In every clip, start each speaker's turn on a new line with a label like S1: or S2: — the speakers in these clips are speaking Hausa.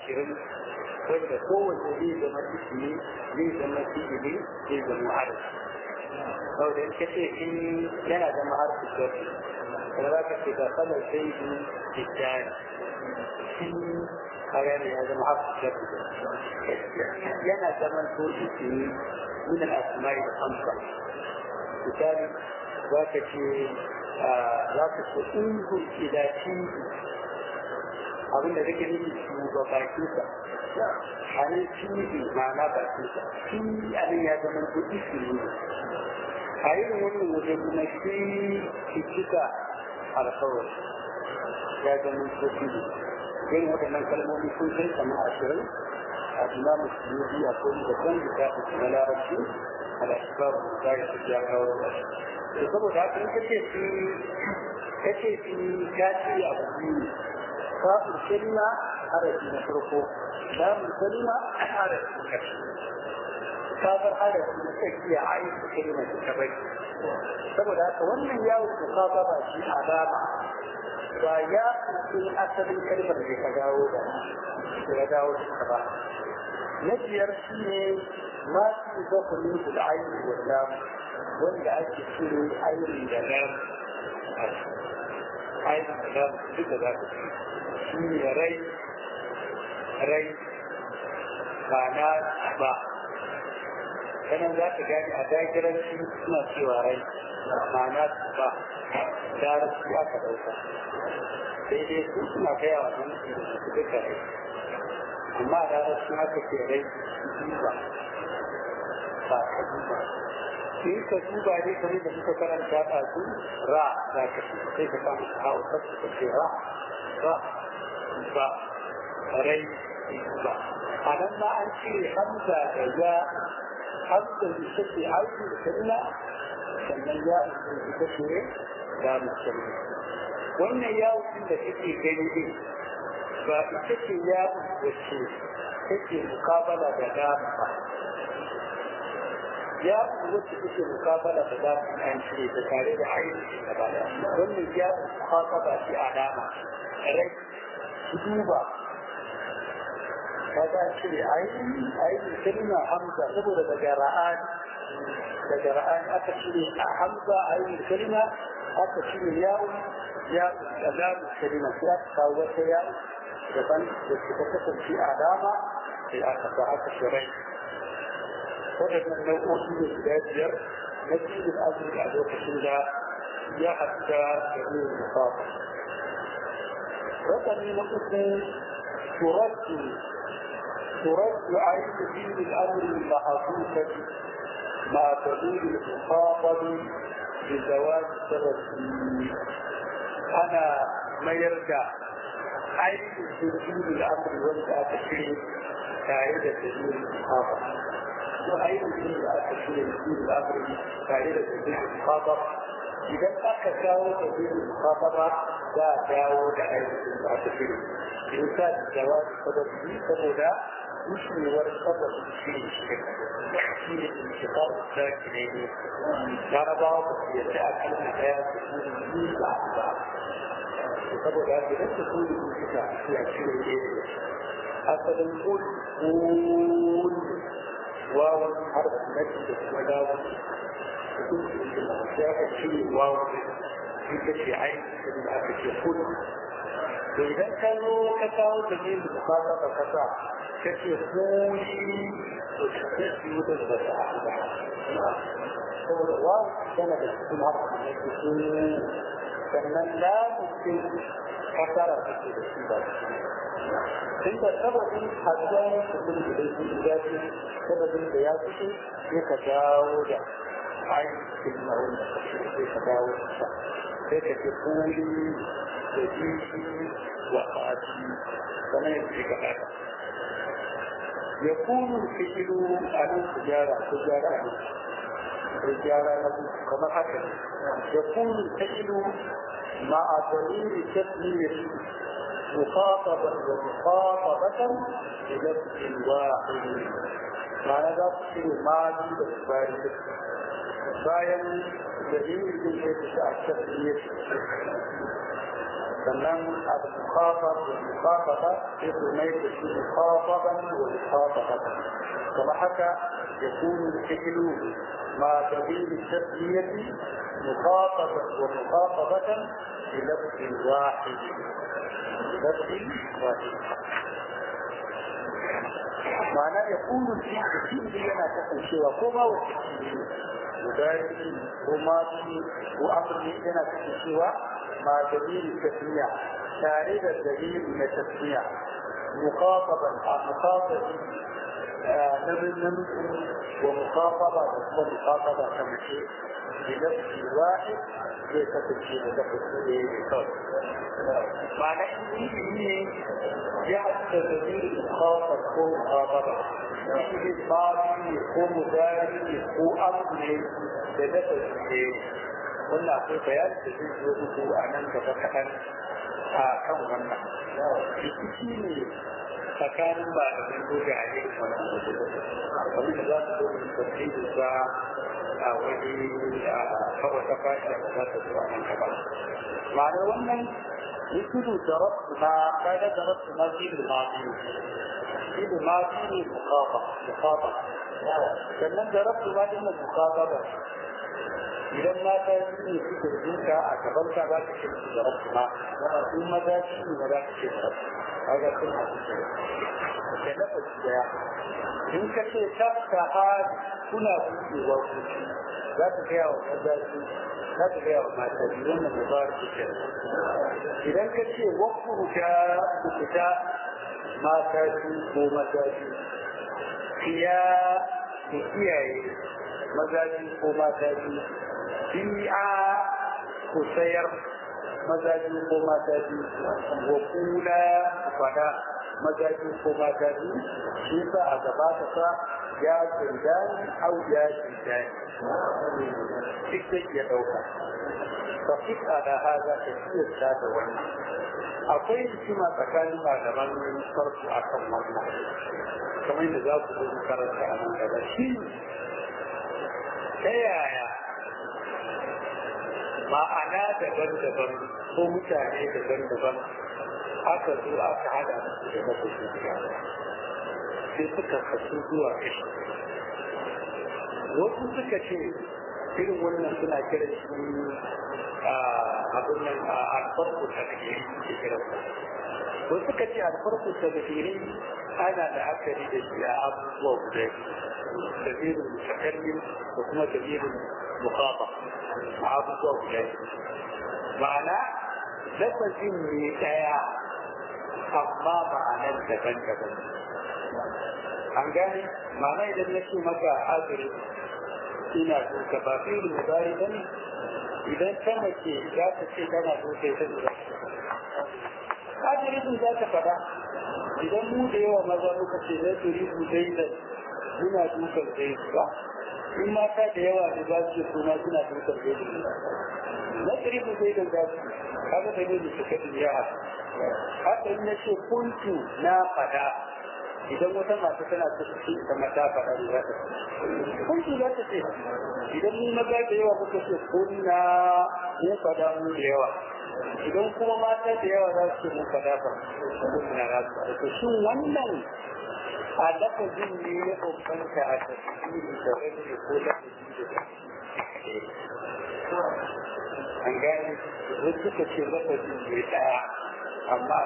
S1: 20 wanda kowace zai zama ismi zai zama fi'ili zai zama harfi saboda in kace in yana zama harfi sharri kuma za ka ce da kalar zaidu jiddan in kare ya zama harfi sharri yana zaman to ismi min al-asma'i al-khamsa misali za ka ce unzur ila tibi abinda kake nufi shugaba bakinsa a nan tibi ma'ana bakinsa shi a nan ya zama ko ismi ne a yin wannan waje kuma shi cika alkawar ya zama ko tibi yin waɗannan kalmomi sun kai kamar 20 a imamu suyuti a kone da kan littafin na larabci a da shi babu da ya fi ya kawo da shi saboda haka in kace shi ka ce abu biyu kafin kalma harafi na farko lamun kalma harafi na ƙarshe kafin harafi na tsakiya a yi kalma ta bai saboda haka wannan yawon mukafa ba shi alama ba ya kusin asalin kalmar da ka dawo da ya dawo da ba na biyar shi ne ma su zafi min da ainihin wannan wanda ake cire ainihin da nan ainihin da nan duka za ka ci shi ne rai ba na ba sanan za ka gani a dagiranci suna cewa rai ma'ana ba darasi aka ɗauka sai dai su suna gaya wa nan su duka rai amma darasi aka ce rai ba ka duba in ka duba ne kamar da suka karanta a su ra za ka ci sai ka samu hawa kasu ka ce ra ba rai ba a nan ma an cire hamza da ya hamza da ita ce aiki da kalma sannan ya ita ce da musulmi wannan yawon da kake gani ne ba ita ce yawon wacce take mukabala da dama ba ya wacce take mukabala da dama an cire ta tare da aiki da ba da wannan ya mukabala shi a dama rai duba kaga ce ainihin kalma hamza saboda daga ra'an aka cire a hamza ainihin kalma aka cire yawon alamu kalma sai aka kawo wata yawon daban da suka kasance a dama sai aka sa aka shirai waɗannan nau'o'i ne guda biyar na cikin azumi a lokacin da ya haɗu da yin musafa رقم نقص ترد عين دين الامر المحفوظه مع تدوير المخاطب بزواج سبب انا ما يرجع عين دين الامر وانت اتشير قاعده تدوير المخاطب وعين دين الامر قاعده تدوير المخاطب idan aka kawo da biyu mukhataba za a dawo da aikin da aka shiri in ka da jawabi sababi saboda mushewar sababi shiri shi ne intiqal sakine ne larabawa ba su yadda a kalma daya su kuri yi ba saboda idan su kuri yi bisa su a shiri ne asalin kul wawan harfin nasi da kuma dawon ya ka ce wawo ita ce aiki da aka ce kudu to idan ka zo ka kawo da ne da fata ka kasa ka ce kuli to ka ce wuta da ta haɗa saboda wawo tana da cikin haka da ke sannan lamusin kasara da ke da shi ba tun da sababin haɗuwa da kuma da ya ce sababin da ya fito ya ka dawo da ainihin ma'un da kashe ka dawo da sai ka ce kuli da jiki wa ƙaci kamar yadda ya gabata ya kunu fi'ilu a nan su gyara a nan su gyara na kamar haka ne ya kunu fi'ilu ma'a dalili tasmiyar مخاطبا ومخاطبة بلفظ واحد معنى ذا في الماضي والفارق bayan dalilin da ya fi a tafiyar sannan al-mukhatab wal mukhataba sai su mai da shi mukhataban wal mukhatabatan kama haka yakunu al-fi'lu ma tabi'u at-tasmiyati mukhataban wa mukhatabatan bi lafzin wahid معناه يكون الفيل لنا كتنشيوه كما وكتنشيوه مدارك وماضي وأمر لنا كتنشيوه مع دليل التسمية تاريخ الدليل من التسمية مخاطبا نمل ومخاطبة ومخاطبة كما شيء بنفس واحد ليس تنشيوه لفظ معنى إنه يحدث دليل مخاطب هو مخاطبة يجب الماضي هو مداري هو أمر لنفس الشيء قلنا في بيان تجيب وضوء أنك فتحا كم غنى بكثير فكان بعد من وجع عليه ومن ذات التوحيد الساعة ولي فهو تفاشى وذات الساعة من كبار معنى ومن يكون درست ما كان درست ما في الماضي في الماضي مخاطبة sannan da rabu ma dinnan mukhataba idan mata ne suke jinka a gaban ka za ka ce da rabu ma in maza shi ne za ka ce da rabu kaga sun haɗu da lafazi daya in ka ce tafka hali kuna buɗewa kuci za ka gaya wa maza shi za ka gaya wa mata shi wannan mubarak ce idan ka ce wakuru ta fita mata shi ko maza shi kiya da kiyaye mazaji ko mataji bi'a ku sayar mazaji ko mataji wa kula fada mazaji ko mataji shi sa a gaba ta sa ya tsindani au ya tsindani duk da ya dauka tafik ala haza ta siyasta da wannan akwai hikima tsakanin malaman farko akan wannan kamar yadda za ku zo karanta a nan gaba shi ta yaya ma'ana daban-daban ko mutane daban-daban aka zo aka hada su da mafi sai suka kasu zuwa kashi wasu suka ce irin wannan suna kiran shi abin nan alfarko takiri ke kiran wasu suka ce alfarko takiri ana da akari da shi a abubuwa guda dalirin mutakallim da kuma dalirin mukaba a abubuwa guda ma'ana lafazin ne daya amma ma'anar daban-daban an gane ma'ana idan na ce maka azuri ina duka ba fi da mubari ba ne idan ta mace za ta ce tana duka ita da azuri za ta fada idan mu da yawa maza muka ce na turi su daidan muna dukan daidan ba in mata da yawa da za su suna suna dukan daidan na turi su daidan za su kaga da ne su kaɗin ya haka in na ce kuntu na fada idan wata mata tana ta ce ita mata fada ne za ta kuntu za ta ce idan mu maza da yawa muka ce kunna mu fada mu da yawa idan kuma mata da yawa za su mun fada ba na rasu to shin wannan a lafazin ne ya bambanta a tafsiri da wani ko da an gane wasu suka ce lafazin ne daya amma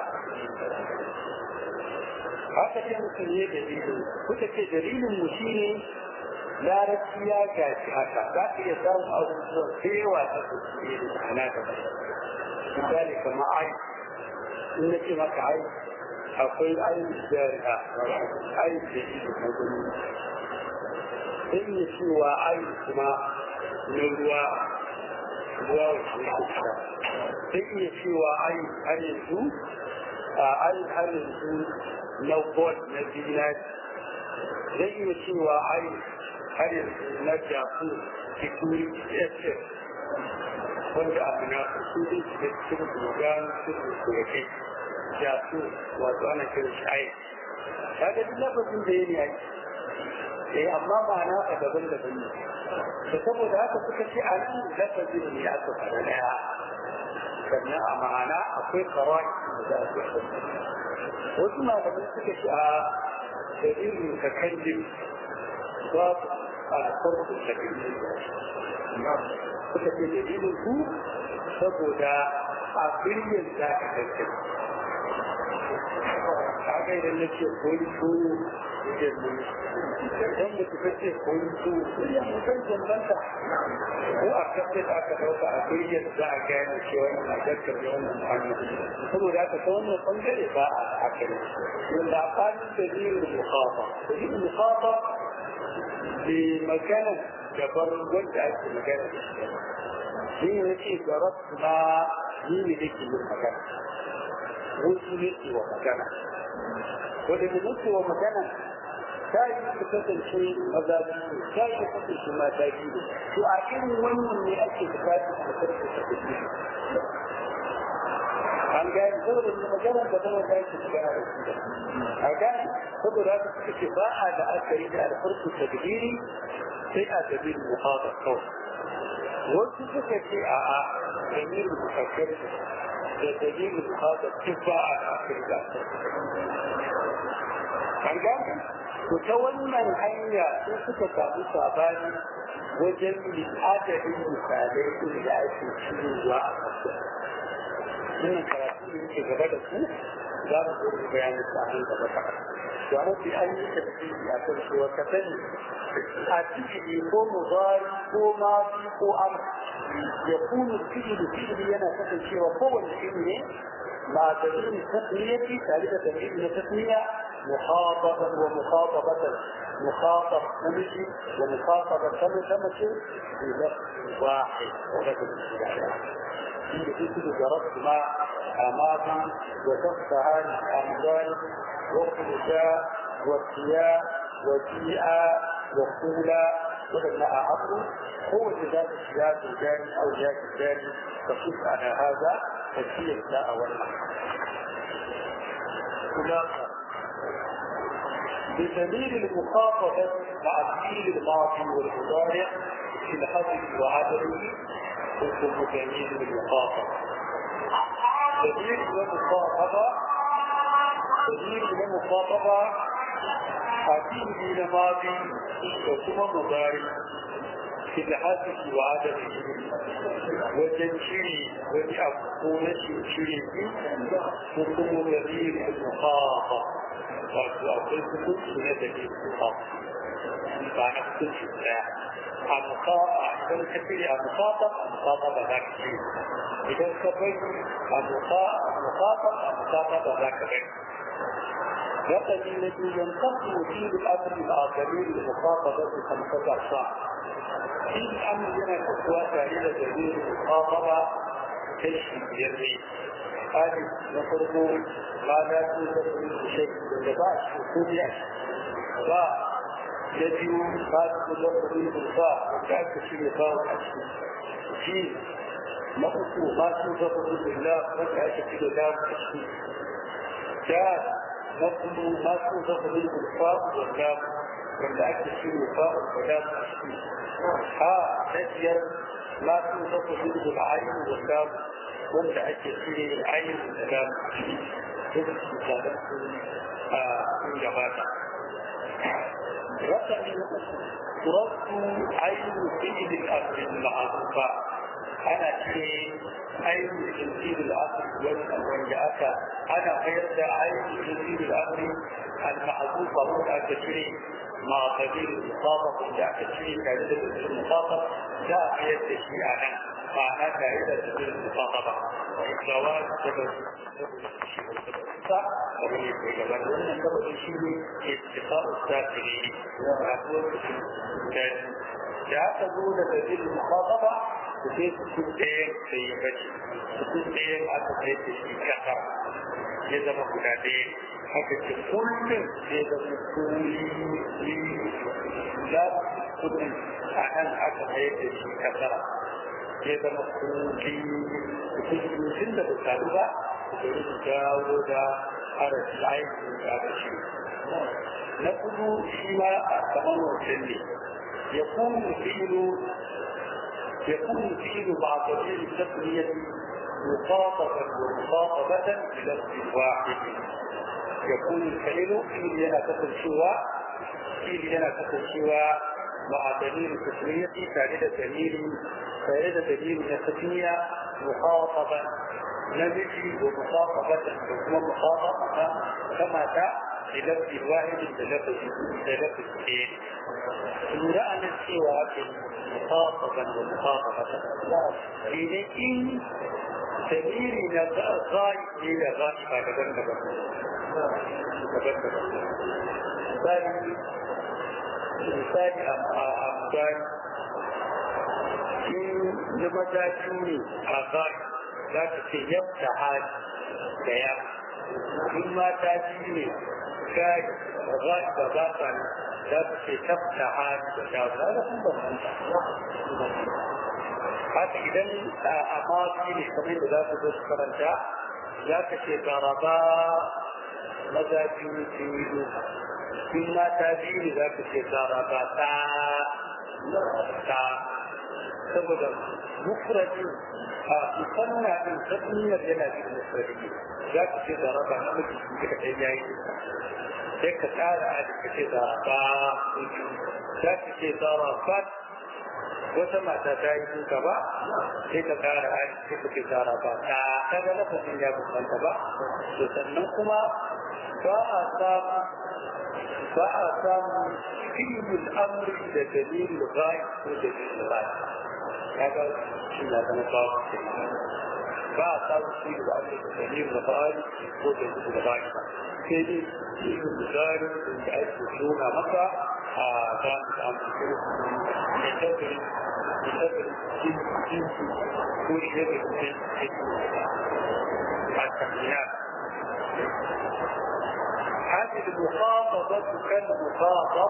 S1: haka ce musu ne dalilin kuka ce dalilin mu shine larabci ya gashi haka za ka iya samun abubuwan da yawa ta tafsiri da ana da misali kama ai in na ce maka ai akwai ai da ai da shi na gudu sai ya cewa ai kuma na ruwa wacce ya kusa sai iya cewa ai har yanzu har yanzu na god na zinari zai iya cewa ai har yanzu na jafu security ss wanda abu na su ne da cikin dogon su koyakai da su wato ana kiran shi ai kaga duk lafazin da ya ne amma ba na a gaban da bane da saboda haka suka ce a nan lafazin ne aka fara daya sannan a ma'ana akwai kawai da za a wasu malamai suka ce a dalilin ka kallin babu a farko da dalilin suka ce dalilin ku saboda a birnin za ka kallin a ga idan na ce koli ko idan da suka ce koli ko ya mutan jambanta ko a kafin da aka dauka a birnin za a gane cewa a gaskar da wannan hanyar saboda aka ta wannan bangare ba a akari wanda a kwanin dalilin mukhafa dalilin mukhafa da magana gaban wanda ake magana da shi ne yake garas ma ni ne nake yin magana wasu ne ke wa magana wanda da nake wa magana ta yi su kasance maza biyu ta yi su kasance mata biyu to a irin wannan ne ake bukatar a karfe ta biyu an gani saboda da magana da zama ta yi magana da su a gani saboda haka suka ce ba a da akari da alfarku tadbiri sai a dalilin muhaɗa kawai wasu suka ce a dalilin muhakkar da dalilin muhaɗa duk ba a da akari da an gani to ta wannan hanya sun suka samu sabani wajen adadin misalai da ake cirewa a kasuwa wannan karatu da yake gaba da su za mu zo mu bayani su a nan gaba kaɗan to an fi an yi tafsiri a kan cewa ka sani a ciki ko mubari ko mafi ko amr ya kunu fi'ili yana kasancewa kowanne iri ne ma dalilin tasmiyati tare da dalilin na tasmiya مخاطبا ومخاطبة مخاطب نمشي ومخاطبة تمشي بلفظ واحد ورجل في جربت مع أماما وتفتها الأمثال وخلجاء وسياء وجيئة وقولا ولما أعطوا هو ذات السياق الجاني أو ذات الجاني تصف على هذا تسير لا أولا خلاصة بدليل المخاطبة مع الفيل الماضي والمضارع في الحذف وعدمه حكم دليل المخاطبة. دليل المخاطبة الفيل الماضي وثم مضارع في الحذف وعدمه وتنشري ولأقول شيء حكم دليل المخاطبة. wato akwai hukunci na da ke kuka ba na hukunci daya a mukawa idan ka cire a mukata ba za ka cire idan ka bai a mukata ba za ka bai وقد الذي ينتقل فيه الامر الاخرين للمخاطبه خمسه اقسام في الامر هنا تقوى الى دليل المخاطبه كشف يديه هذه نقول ما لا توجد شيء لباس وكلية يجب ما توجد بالباء وكأن تشير باء في نقص ما توجد بالله وكأن تشير باء كان نقص ما توجد بالباء واللام وكأن تشير باء واللام نجير ما توجد بالعين واللام wanda ake cire ainihin da da duk misalan sun gabata. Rasa ne turastu ainihin fi'ilin asirin ma'azufa ana cire ainihin fi'ilin asirin wanda aka ana mayar da ainihin fi'ilin asirin al-ma'azufa wanda aka cire ma kabiru musafaf wanda aka cire tare da cikin musafaf za a mayar da shi a nan معنى كائدة تدير المخاطبة الجواز سبب ومن يتجبر ومن سبب الشيء اتقاء الساكنين لا تقول تدير المخاطبة تدير سكوتين سيبتي سكوتين أتفيد في كثر يزم كلادين حتى كل يزم كولي لا تكون أن أتفيد في كثر ya zama kusurcin da ba taru ba da yi jawo da harashi aiki da aka ce na kudu shi ma a kamar wancan ne ya kuma fi'ilu ba a tafiye da tasiriyar مخاطبا ومخاطبة بلفظ واحد يكون الفعل فيل لنا تكون سوى مع دليل التسمية فارد دليل التسمية مخاطبا نمشي ومخاطبة ومخاطبة كما جاء بلفظ واحد بلفظ اثنين سورة أن السوى مخاطبا ومخاطبة لكن دليل غائب إلى غائبة دبن misali a misali in na mazaji ne a zai za ta ce yabta hali da ya in mata ji ne zai ba ba ta ne za ta ce tabta hali da ya za ta sun bambanta haka idan a mafi ne kamar da za su zo su karanta za ka ce garaba mazaji ne sun yi duka in mata biyu ne za ka ce tsara ba ta saboda mufradin a musamman din tasmiyar yana da mufradin za ka ce tsara ba na mutum da ka ɗaya yayi sai ka tsara a ka ce tsara ba za ka ce tsara ba wata mata ta yi duka ba sai ka tsara a sai ka ce tsara ba ta kaga lafazin ya bambanta ba to sannan kuma ba a samu fi'il amri da dalil ghaib ko dalil ghaib kaga shi na zama babu ba a samu fi'il amri da dalil ghaib ko dalil ghaib sai dai fi'il ghaib da ake nuna maka a kan amfani da tabbiri jinsi ko shi da jinsi a tabbiyar هذه المخاطبة كالمخاطب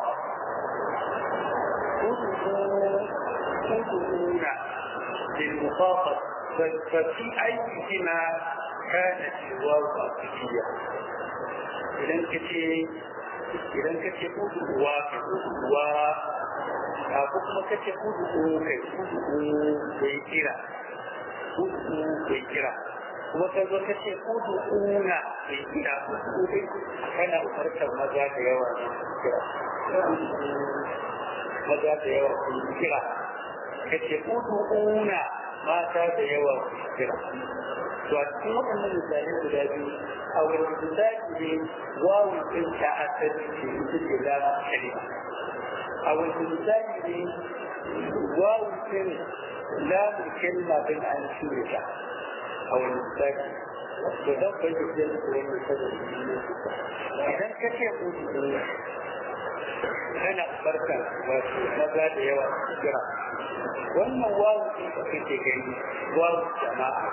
S1: أذنون للمخاطب ففي أيهما كانت الواو الأصلية إذا كتي أذنوا أقول كتي أذنوا kuma ka zo ka ce una mai kira kana umartar maza da yawa kira maza da yawa kira ka ce una mata da yawa kira to a cikin waɗannan misali guda biyu a wani misali ne wawun ɗin ta asali ce ita ce lama kalima a wani misali ne wawun ɗin lamun kalima ɗin an cire ta أو المستاج وذلك يجب أن يكون المستاج إذا كتبوا أنا أخبرك وماذا يوى الجرى وأما واو في تجري واو الجماعة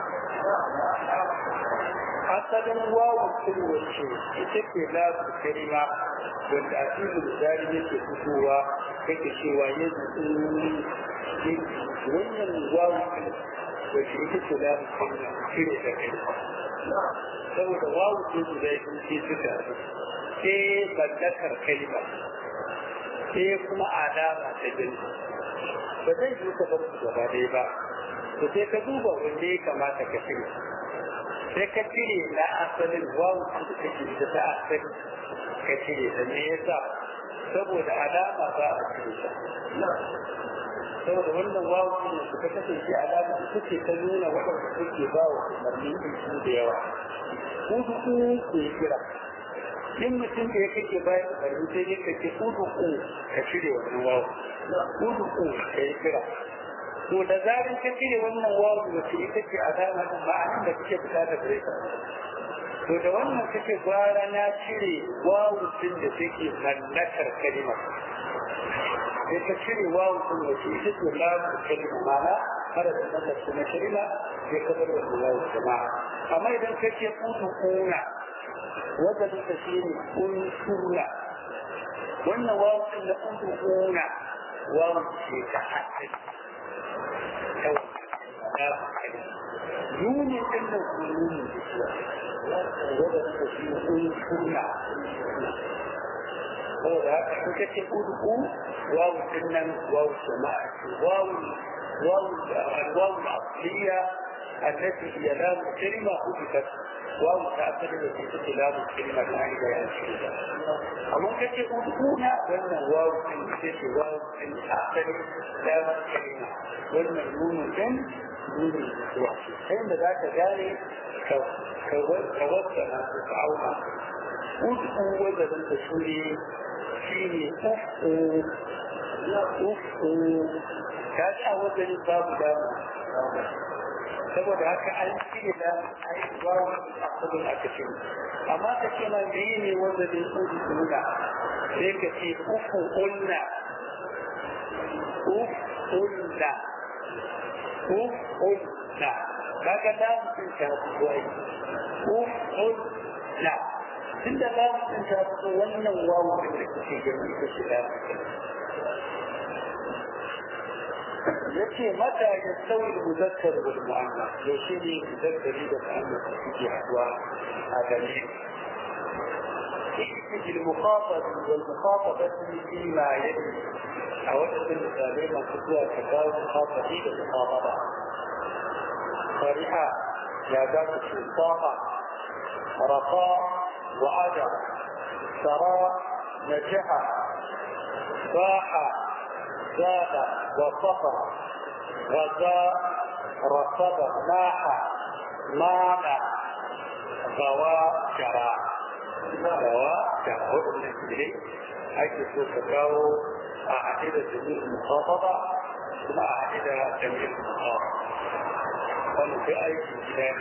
S1: أصلا واو كل شيء يتكي لا بالكلمة والأسيل الزالي يتكتوا كتشوا يزعون وأن الواو wacce ita ce za mu cire da kai saboda wawu ce guda biyu ce suka sai mallakar kalma sai kuma alama ta gani ba zai yi ka bar su gaba ɗaya ba to sai ka duba wanda ya kamata ka cire sai ka cire na asalin wawu ce da take da ta asali ka cire da me yasa saboda alama za a cire ta saboda wannan wawu ne su ka kasance alama da suke ta nuna waɗanda suke ba wa umarni su da yawa kudu ku yi kira in mutum da ya kake bayan umarni sai ne ka ce kudu ku ka cire wannan wawu kudu ku ka yi kira to da zarin ka cire wannan wawu wacce ita ce alama da ma'anin da kake fita da gare ta to da wannan kake gwara na cire wawu din da take mallakar kalimar sai ka cire wawu din da ke ita ce lamu kalima mana kada da mallakar kuma kalima sai ka bar wannan wawu jama'a amma idan ka ce kudu kuna wanda duka shi ne kun suna wannan wawu din da kudu kuna wawu ce ta haɗe nuni din da nuni wanda suka fi kun suna saboda haka in ka ce uduku wawu dinnan wawu jama'a wawu alwawu al'asliya التي هي لام الكلمة حذفت واو تأثر بصفة لام الكلمة العائدة إلى الكلمة. أما كتير أدونا وأن واو تنسيت واو تأثر لام الكلمة وأن نون الجن نون الوحش. حين ذاك ذلك كوزنا وتعاونا أدعو وزن تشوري فيه أفعو كاش وزن باب لام saboda haka an cire da aiwawa a kudin aka ce amma ka ce ma meye ne wanda zai kudi suna sai ka ce uku ulna kaga da mutum ta fito ai ulna tun da da mutum ta fito wannan wawu da kake gani ita ce da يأتي متى يستوي المذكر والمؤنث يشير المذكر والمؤنث في أحوال أدمين يحتاج المخاطب والمخاطبة فيما يلي أوجد المثالين خطوة كتاب المخاطبين المخاطبة فرحة يا ذات السلطانة رقاء وعدى سراء نجح باح زاد وصفر غزاء رصد ناح مانع غواء جراء وقلنا إليه حيث تتكاو أعدد جميع المخاطبة ثم أعدد جميع المخاطبة قالوا في أي كتاب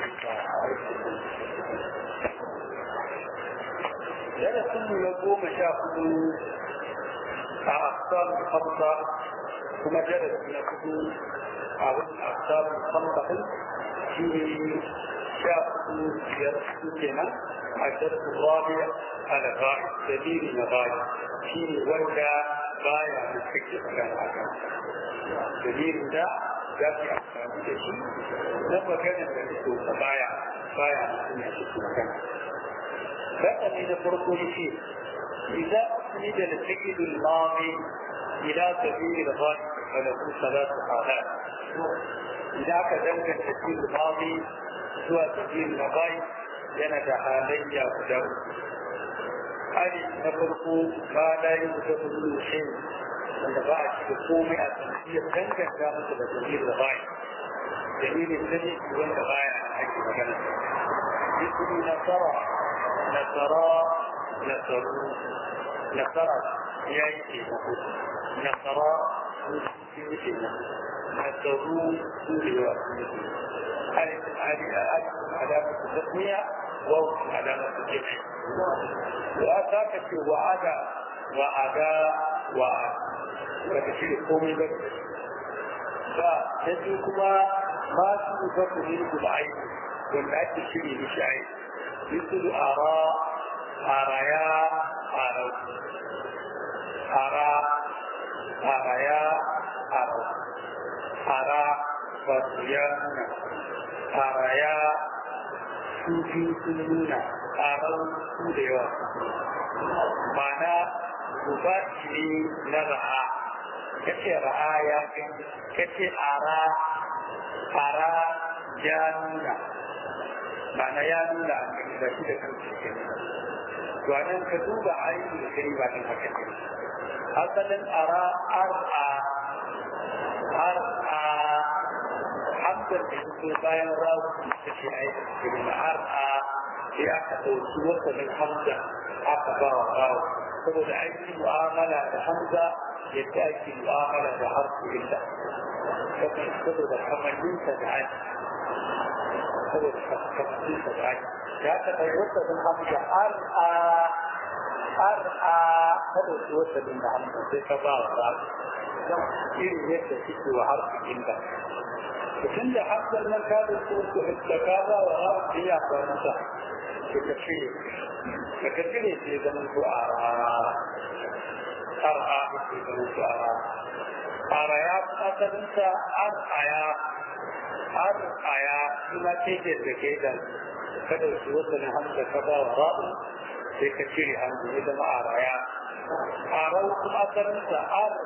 S1: لذا كل يقوم شاهدوا أقسام الخمسة ثم جلس يأخذوا أقسام الخمسة في شاهدوا يرسلنا الدرس الرابع على غاية سبيل الغاية في ولا غاية من فكرة كان سبيل ده ذات أقسام الشيء لما كان يدرسوا غاية من فكرة كان فقط إذا فرقوا شيء إذا أسند الفعل الماضي إلى سبيل الغاية فله ثلاث حالات. إذا كذلك الفعل الماضي سوى سبيل الغاية جند حالي أبدأ ألف نفرق ما لا يوجد منه شيء من بعد حكومة أساسية تنجح كانت سبيل الغاية سبيل الذي هو الغاية حيث مكانه مثل نصرى يأتي نصرى في مثلنا نصروا سوريا ألف علامة التسمية واو علامة الجمع وأتاك في وعدا وكثير قومي بك فتجدكما ما تنفق منكم العين والعد الشيء بشعين مثل أرايا أرى فصيانا أرايا سوفي سنونا أرى سوريا معنى مباشري نرعى كتي رعايا كتي أرى جانونا معنى يانونا إذا كده كنت وأنا كتوب عين الكريمة المكتبة أصلا أرأى حمدا بحسن باين راو تشيعي الكريمة أرأى في أحد وصوة من حمدا أقبى راو فقد عين المعاملة بحمدا يتأتي المعاملة بحرف إلا فقد استدرد الحمدين تدعي فقد كفتين تدعي لا تتوسط من حمدا أرأى هذا الوسط من حمدا في كبار راو إيه يتأتي وحرف إلا وكل حتى المكان الصوت التكابة وغرب هي أخوانسا فكثير في زمن أرعى في زمن أرعيات أتنسى أرعيا لما تيجي تكيدا kada su wata na hamsa ka ba wa ra'u sai ka cire hamsa ya zama araya arau kuma asalinsa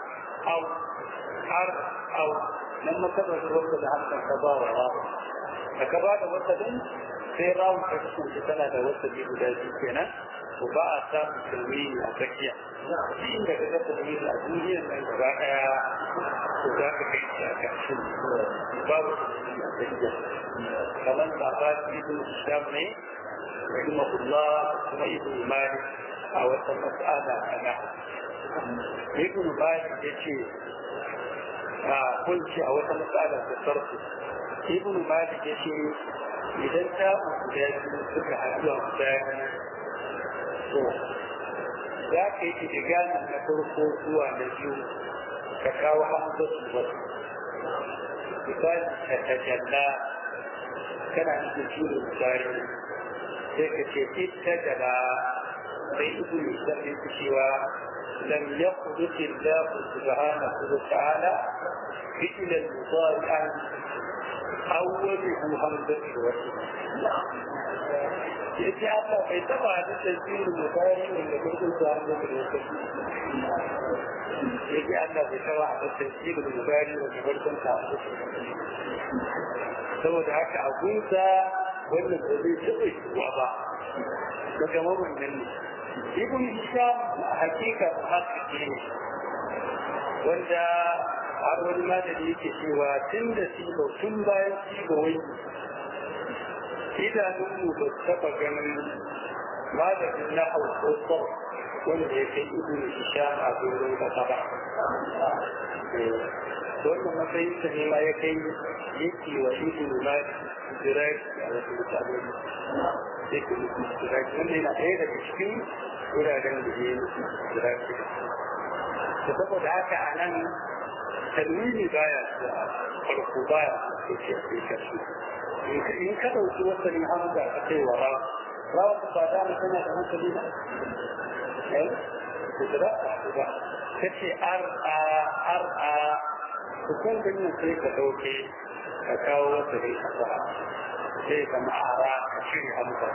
S1: ar au nan makabar wata da hamsa ka ba wa ra'u a gaba da wasalin sai rawun ta kasance tana da wasali guda biyu kenan to ba a samun tarwini a tsakiya shi inda ka ga tarwini a duniyar nan gaba ɗaya to za ka kai shi a ƙarshen babu tarwini a tsakiya kamar sabon ibn sham ne rahimahullah kuma ibn malik a wata mas'ala ana ibn malik ya ce a kunci a wata mas'ala da sarfu ibn malik ya ce idan ta guda biyu suka haɗu a guda to za ka yi idiganin na farko zuwa na biyu ka kawo hamzatu wasu misali ka tajalla kana nufin shirin misali sai ka ce ita jala sai ibn misali su cewa lam yaqdus Allah subhanahu wa ta'ala fi'lan mudari'an awwaluhu hamzatu wasu ya ce haka bai taba da tasirin mutane wanda kurkun su hannu da wasu ya ce Allah bai taba da tasirin mutane wanda kurkun su hannu saboda haka a gunsa wannan da zai taɓa yiwuwa ba daga mamannan ne ibn hisham a hakika haka ne wanda har wani malami yake cewa tun da sigo tun bayan sigo wai idanunmu ba su taɓa ganin malamin na hausa wanda ya kai ibn hisham a doron kasa ba wannan matsayin sa ne ma ya kai yake wa ibn malik jiraki a wasu mutane yake mutu jiraki wanda yana ɗaya daga cikin wuraren da ya yi jiraki da saboda haka a nan talwini baya farko baya sai karshe in ka ɗauki wasannin hamza a kai wa rawa ba da tana da hankali ba da za a haɗu ba ka ce ar'a hukun ganin sai ka ɗauke ka kawo wasannin hamza sai ka ma'ara ka shirya hamza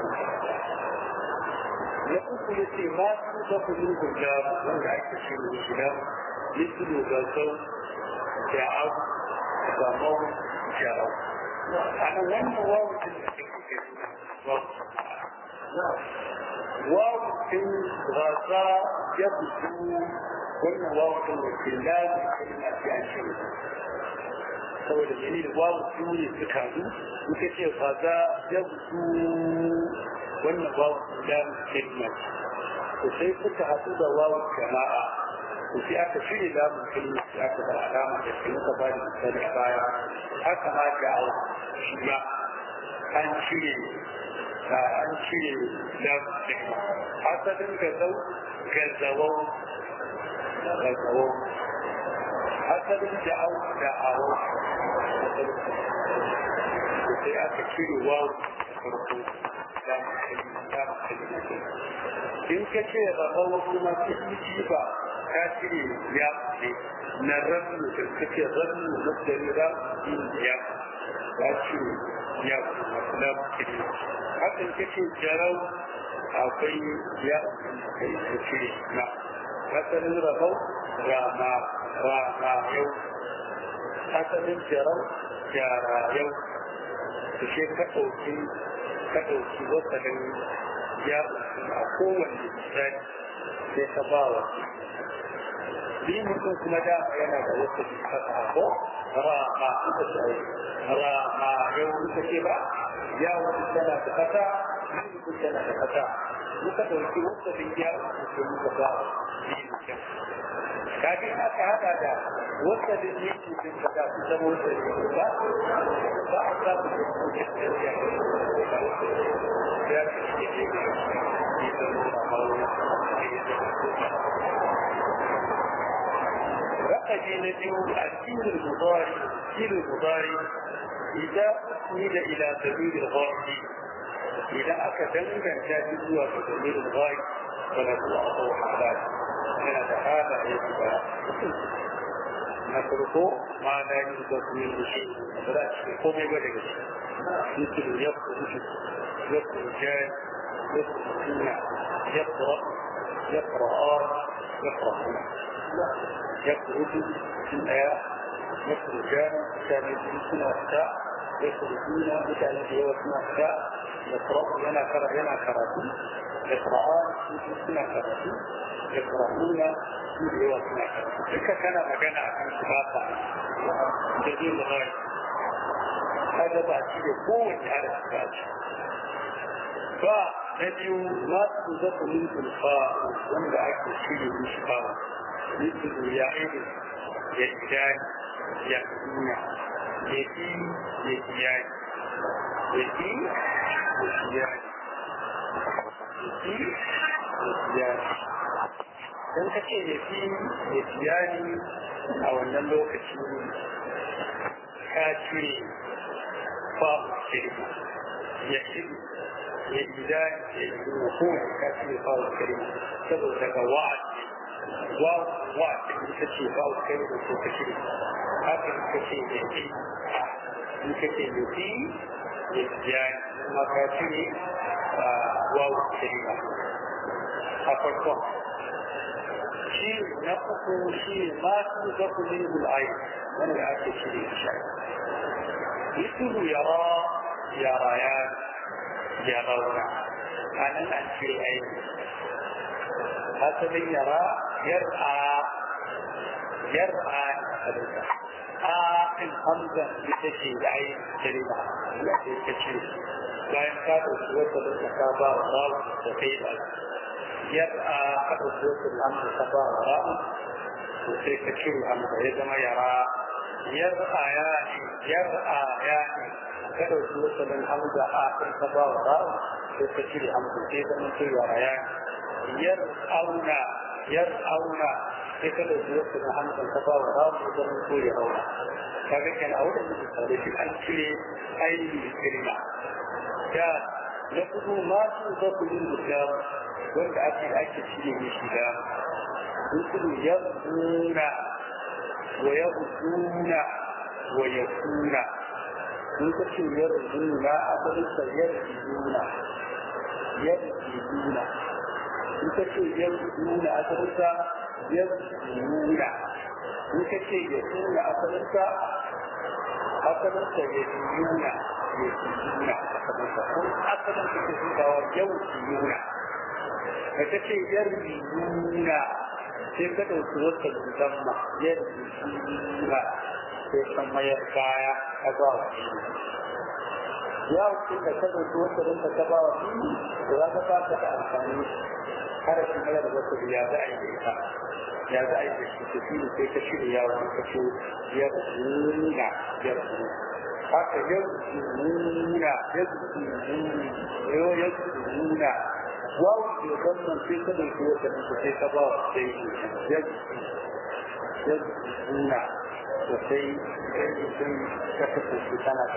S1: na uku ya ce ma su da kudin guda wanda ake shirya guda misali ga sau da abu da mawu jarau أنا لما واو واو غطاء يبدو وإن واو الكلاب كلمة عن شيء سوى الجميل واو سوني تكادو وكتير غطاء يبدو وإن واو الكلاب كلمة وسيف تحدد واو الجماعة وفي أكثر شيء لا ممكن في أكثر العلامة في مقابل الثاني بايع haka ma ga shi ba an cire da asalin gazawau asalin da'awau sai aka cire wawu farko in ka ce rabawa kuma cikin ba ka cire ya ne na rannu da kake rannu da dalila ya ce ya na kiri hakan kace jarau akwai ya kai kace na asalin rabau rama yau asalin jarau jara yau kace ka dauki wasalin ya a kowanne misali sai ka ba wa shi mutum kuma da yana da wasu kasa ko rama yau muka ce ba ya wani tana da kasa ni mutum tana da kasa muka ɗauki wasu da ya mutum muka ba shi mutum kafin aka hada da wasu da ya mutum ka da su zama wasu da ba a samu da mutum ya ce رقم نبيه السين المضارع إذا أسند إلى ضمير الغائب إذا أكدمنا جاهز وضمير الغائب فله أضوء حالات من هذا يجب نتركه ما لا يوجد من شيء فلا تقوم بذلك مثل يخرج جاي يقرأ يخرج في الآية يخرجان ثاني سنة الساعة يخرجون مثلا في وقتنا أشياء يقرأون ينا كراتي يقرأون سنة كراتي يقرأون في وقتنا كراتي تلك كان مكان عن سباقة جديد الغاية هذا بعد شيء قوة على السباق فنبي ما تنزق منك الخاء ومن أكل شيء مشفاء مثل يعيد يجان يأتينا يتي يتيان يتي يتيان يتي يتيان dan kace yati yatiyani a wannan lokaci ka cire fa kirma ya shigo ya idan ya yi ko ka cire fa kirma saboda ga wa'ad ita ce fa kirma ko ka cire haka kace yati in kace yati yatiyani ma ka cire wa kirma a farkon شيء نقص شيء ما تنزق منه العين من العين شيء الشيء مثل يريان يرون أنا أنشي عين هذا يرى يرعى الحمزة بتشي العين كلمة لا تشي لا ينقاد وصوة المكابة والراو وكيف يرأى قد وصلت الأمر سبا وراء وسيكتشر الأمر يزم يرأى يعني قد وصلت الأمر آخر سبا وراء وسيكتشر الأمر يزم يرأيان يرأون قد وصلت الأمر سبا وراء ويزم يرون هذا كان أولا من الثالث الأنشري أي كلمة كان لقد ما تنظر للمسلم wanda ake cire ne shiga mutum ya zuna wa ya zuna wa ya kuna in ka ce ya zuna asalinsa ya zuna in ka ce ya zuna asalinsa ya zuna in ka ce ya zuna asalinsa ya zuna asalinsa ke zubawa yau zuna da ce yarjuna sai ka ɗauki wata musamman yarjuna sai kan mayar kaya a ba wa ya wuce da ka ɗauki wata rinka ta ba wa da za ka fata da amfani kada shi mayar wata ya za a yi ta ya za a yi da shi ta fi sai ka shirya yawon ka ce yarjuna haka yarjuna واو يضمن في كل القوة التي تبارك شيء يجب وشيء كتب في سنة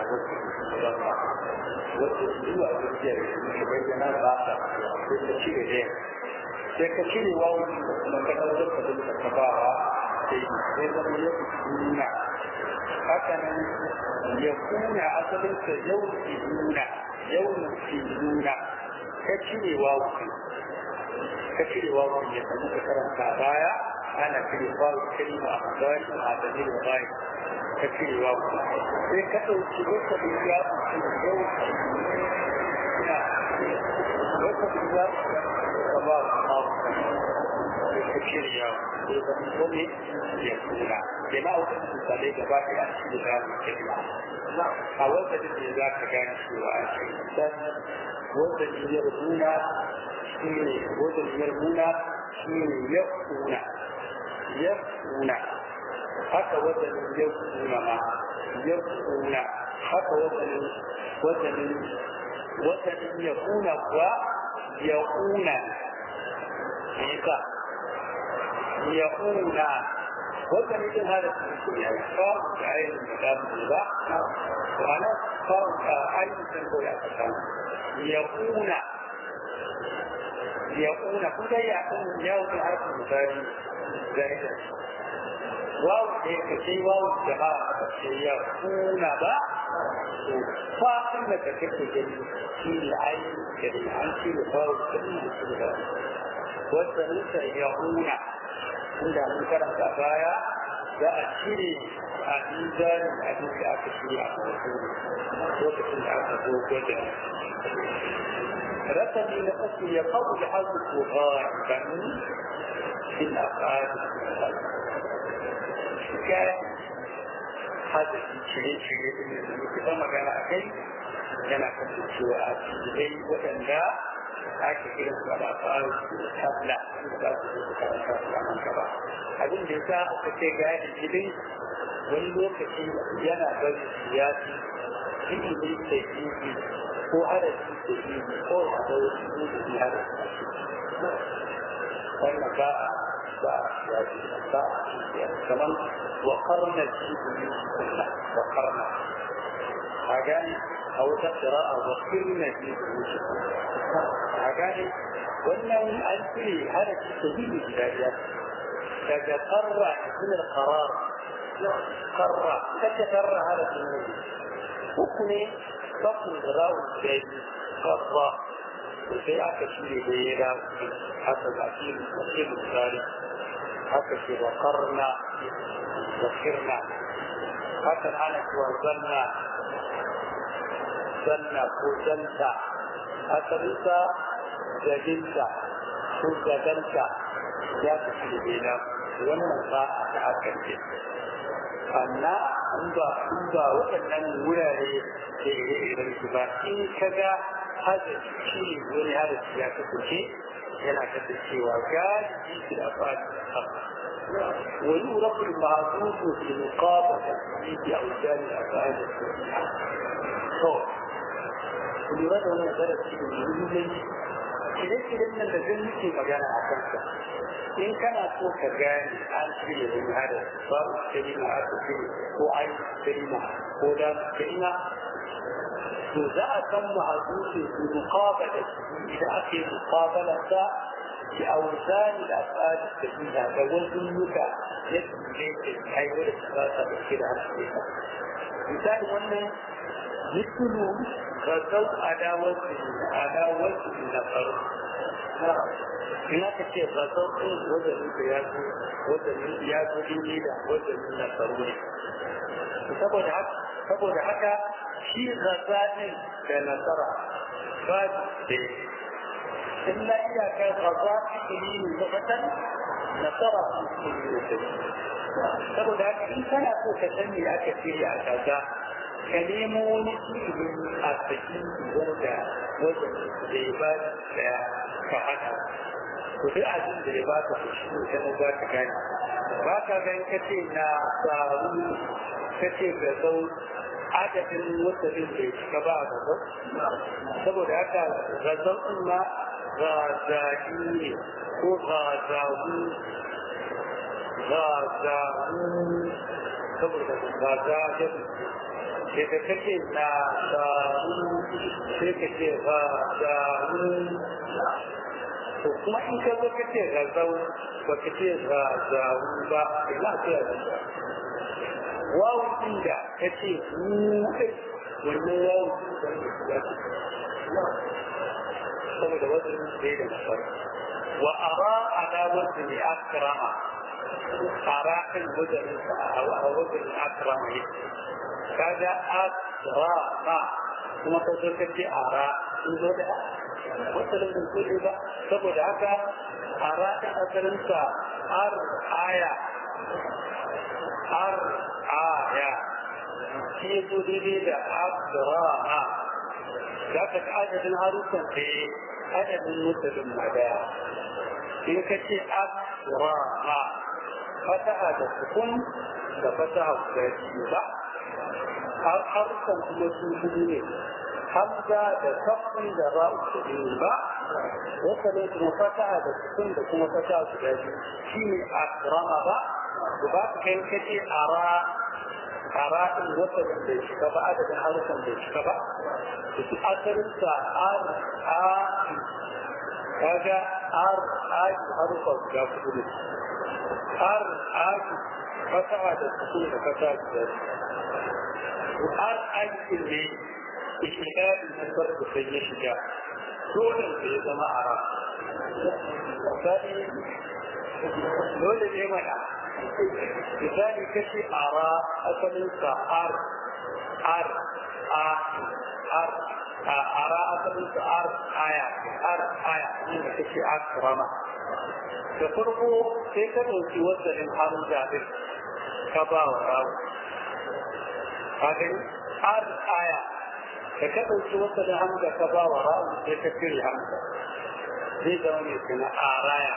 S1: والتسلوع بالجير يبين الباقة بالتشير إليه كتشير واو من كتبت بالتبارك شيء يجب هكذا يكون أصلا يوم ka cire wawu ya samu ka karanta baya ana cire wawu kalma a gari a dalil bai ka cire wawu sai ka dauki wata biya a yau wata biya ka ba ka cire yawo sai ka kome ya kula yana wata misalai gaba ɗaya a cikin zamu kalma a wata da za ka gane cewa a cikin وزن يرمون يفعون حتى وزن يفعون حتى وزن يكون ويقون يقون وزن يكون هذا الإنسان بعين المدام الضباء وأنا صار عين تنقل أفضل يقون كل يعقون يوم العرب المثالي ذلك واو شيء واو جماعة يقون با فاقم لك كيف جميل في العين كريم عن شيء واو كريم والسنوسة يقون عند منكر الكفاية za a cire a mizanin abin da aka shirya a lokacin da aka zo gwajin رقم لأصل يقض الحظ غالبا في الأفعال كان هذا الشيء اللي مكان أكل كان أكل الشواء إليه وأن لا أكل الأفعال قبل abin da ya aka ce gani gidai wani lokaci yana bari siyasi cikin da ke ko harafi da yi ko a da wasu zuci harafi wannan ba a cikin kamar wakarna cikin wakarna a gani a wata tsira'a wakirna cikin a gani wannan an cire harafi da yi guda biyar daga karra cikin karar karra kace karra harafin ne uku ne فصل الراء الثاني والراء وفي أكثر بيرا حتى الأكيد وكيل الثالث حتى وقرنا وكرنا حتى الآن وزلنا زلنا وزلتا حتى لسا زجلتا وزجلتا يا أكثر بيرا والنصاء أكثر amma in ba waɗannan wurare da irin su ba in ka ga hadasi shi wani hadasi ya kasance yana kasancewa galibi su da fadi wani urafin ma'azuzu fi muqaba da su a wajen da fadi to ku lura da wannan darasi da muhimmanci shirye-shiryen nan da zan muke magana a kansa in kana so ka gane an cire wani hadasi babu kalima aka cire ko an kalima ko da kalima to za a san ma'azuzu fi muqabala idan ake muqabala ta bi awzan al-af'al al-kathira da wajen yuka yadda ke aiwata da tsaka da kira hadisi misali wannan mislu غزو عداوة النفر ina ka ce غزو ɗin wajen ya zo injila wajen nafar ne saboda haka shi gaza ɗin da nasara ba da illa iyaka gaza ilimi mafatan nasara ilimi saboda haka in kana so ka san me aka ce a gaza ka nemo wani ilimin a cikin wanda wajen da ya ba daya ka hada ku duk abin da ya ba ka shi ne za ka gane ba ka gan ka ce na faru ka ce ga zau adadin wasannin da ya cika ba a gazau saboda haka gazau ɗin ma gazaɗi ne ko gazawu saboda gaza ya daga kake na samu sai ka ce gazawu to kuma in ka zo ka ce gazau ba ka ce gazawu ba ina ce gaza wawu din da ka ce wannan wawu saboda wajen bai da nafar wa ara ala wajen akrama ara kan wajen akrama yake kaga akrama kuma ka zo ka ce ara sun zo da wata da sun ba saboda haka ara ta asalinsa aya shi ya zo daidai da akrama za ka ga adadin harufan da adadin musulun na daya in ka ce akrama fataha da sukun da fataha guda biyu ba harufan kuma su hudu ne hamza da kafin da ra'u da biyu ba wata ne kuma fataha da sukun da kuma fataha guda biyu shi ne akrama ba ba ka kai ka ce ara in wata da bai shiga ba adadin harufan bai shiga ba su asalinsa kaga harufan guda kudu ne fataha da sukun da fataha guda biyu ne ikirari na farko sai ya shiga dole da ya zama ara dole ne mana misali kace ara asalin sa ar ara asalin sa aya ne kace akrama da farko sai ka dauki wasalin hamza din ka ba wa rawu hakan aya da ka dauki wasalin hamza ka ba wa rawu sai ka cire hamza zai zama ne kuma araya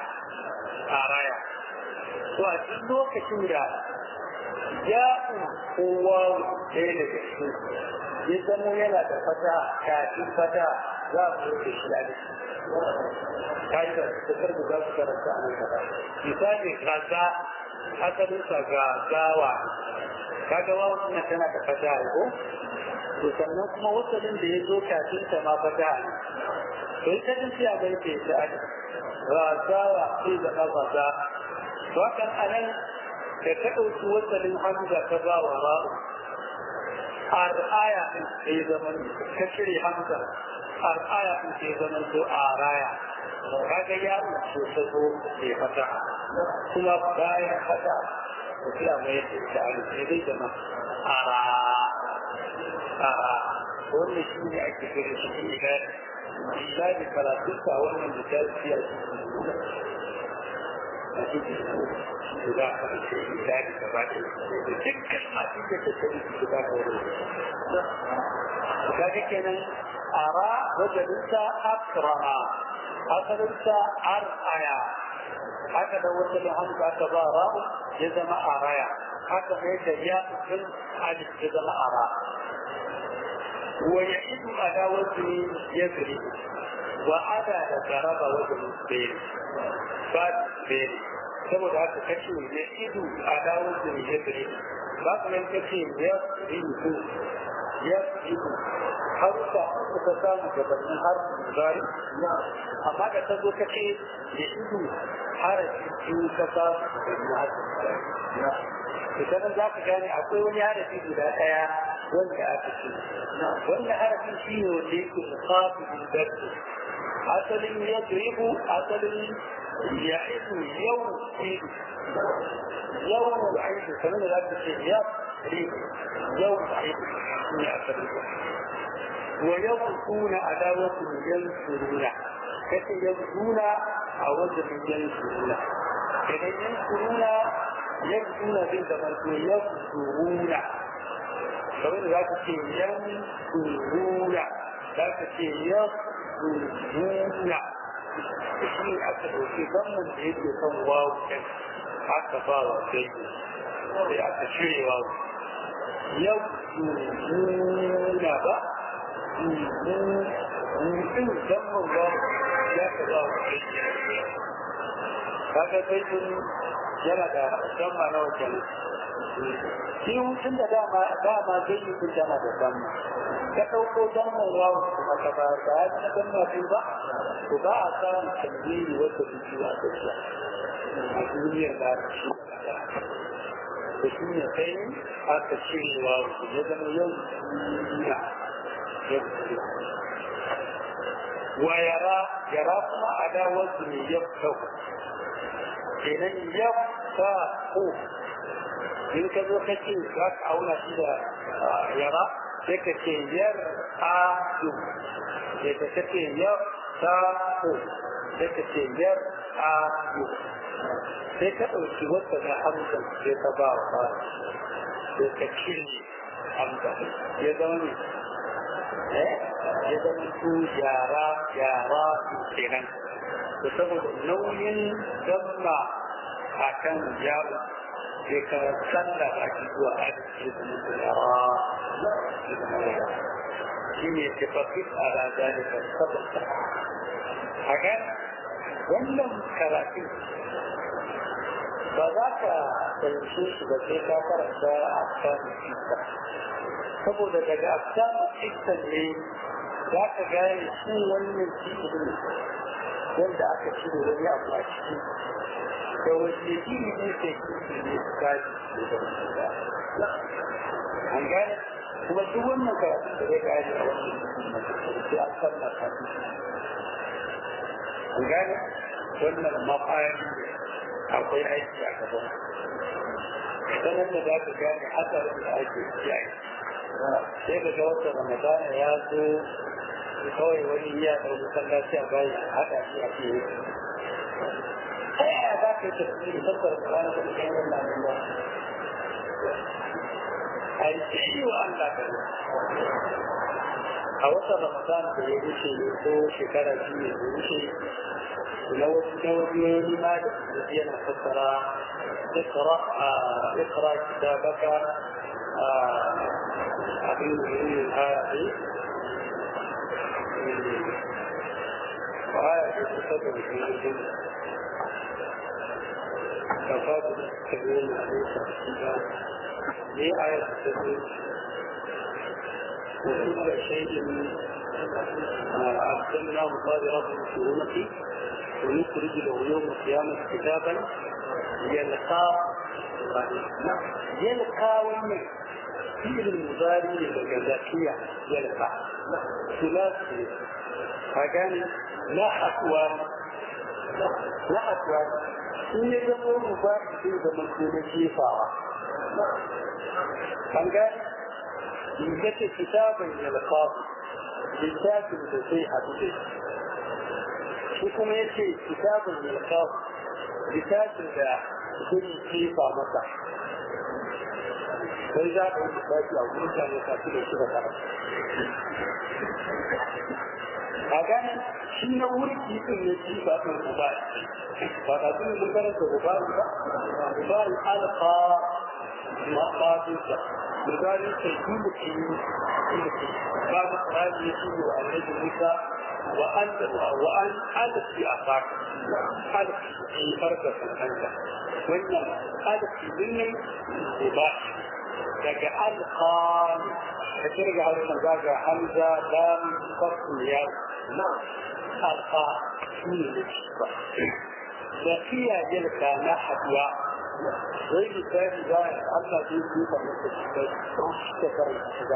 S1: to a cikin lokacin da ya'u kowa ɗaya daga cikin ya zama yana da fata kafin fata za a zo da shi a kai da tsakar da za su karanta a nan gaba misali gaza asalinsa gazawa kaga wawan suna tana da fata ko to sannan kuma wasalin da ya zo kafin ta ma fata to ita din sai a bai ta ita aka gazawa sai da gaza to hakan anan da ka ɗauki wasalin hamza ka ba wa ra'u aya din sai zaman ka cire hamza aya din sai zaman to araya kaga ya ce ta zo bai fata kuma bayan fata to sai a mai ta ita sai dai zama ara wannan shi ne ake kira shi ne misali karatu a wannan misali a guda a ce misali gaba da dukkan masu da ta tabi su guda ka wani kaga kenan ara wajalinsa akrama asalinsa ar'aya haka da wata da hamza aka ba ra'u ya zama araya haka mai da ya ɗin alif ya zama ara ويعيد على وزن يضرب وعدا ضرب وزن بين بعد بين saboda haka kace ya idu a dawo da yadda ba ku nan kace ya idu haruka ka samu gabanin harfin zari amma da ta zo kace ya idu harafi biyu ka samu gabanin harfin zari idan za ka gane akwai wani harafi guda ɗaya wanda aka ce wanda harafin shi ne wanda yake muqabil dabbi asalin yadribu asalin ya'idu yaw'idu yaw'idu kamar da zaka ce yadribu yaw'idu ne asalin wa yawquna adawatu yansuruna kace yansuruna a wajen yansuruna idan yansuruna yansuruna zai zama to yansuruna kamar da za ka ce yansuruna za ka ce yansuruna shi aka ɗauki zaman da yake kan wawu ɗin aka ba wa sai sai aka cire wawu yansuruna ba mutum zaman wawu ya ka ba wa sai kaga sai yana da zama na wajen shi hutun da dama zai yi kun jama da damma ka ɗauko damman wawo kuma ka ba da ya ci damma biyu ba to ba a samun tambiri wata biki a gaskiya a duniyar da aka shi da shi ne sai aka cire wawo ya zama yau duniya wa yara kuma adawar su ne ya fita kenan ya fa ko in ka zo kace za ka auna shi da yara sai ka ce yar a du sai ka ce yar ta ko sai ka ce yar a du sai ka ɗauki wata da hamza sai ka ba wa ba sai ka cire hamza ya zama ne ya zama su yara kenan da saboda nauyin damma a kan yaro sai ka sanda ba shi zuwa arziki da mutuwa shi ne tafafis a raza da saboda a gan wannan karatu ba za ka fahimce shi ba sai ka karanta a samun fita saboda daga samun fita ne za ka gane shi wannan cikin wanda aka cire wani abu a ciki da wasu iri ne ke kiri ne su kaji da ba an gane kuma duk wannan karatun da zai gane a wannan sai an sanna kafin an gane wannan mafari akwai aiki a gaban sanar da za ka gane hatsarin da ake kiyaye sai ka ga wata ramadana ya zo kawai wani iya ɗau masallaci a bayan haɗa shi a fiye ta yaya za ka yi tafiye da tattar ƙwarar da ɗan wannan ba a yi shi wa Allah ka a wata ramadana da ya wuce ko shekara biyu ne da wuce na wasu nawabiyoyi ma da su yana fassara اقرأ كتابك أبي الآية وآية تسبب في الجنة كفاة التكوين عليه السلام هي آية تسبب وكل شيء أرسلناه صادرات في ونخرج له يوم القيامة كتابا يلقى ومن فعل المضارع للجزاكية يلقى ثلاثي فكان لا أقوال إن يزمون مضارع في زمن كل شيفا فكان يجد كتابا يلقى لساكن بصيحة به شكما يجد كتابا يلقى littafin da zai kifa masa sai za ka yi littafi a wurin mutane kasu da shi da kara a ganin shi na wurin kifin ne kifa ɗin gubari ba ka tuni mun karanta gubari ba gubari alfa mafafinsa gubari sai kumuki ba da tsari ya shi wa annabi musa وأن ألف أفاك ألف في فرقة الحنجة وإن ألف ذنب مباح لك ألقى كترجع على المزاجة حمزة دام صف الياء ألقى كل الشيء بقية جلك نحو غير ثاني ذلك الله في كيف نستشفى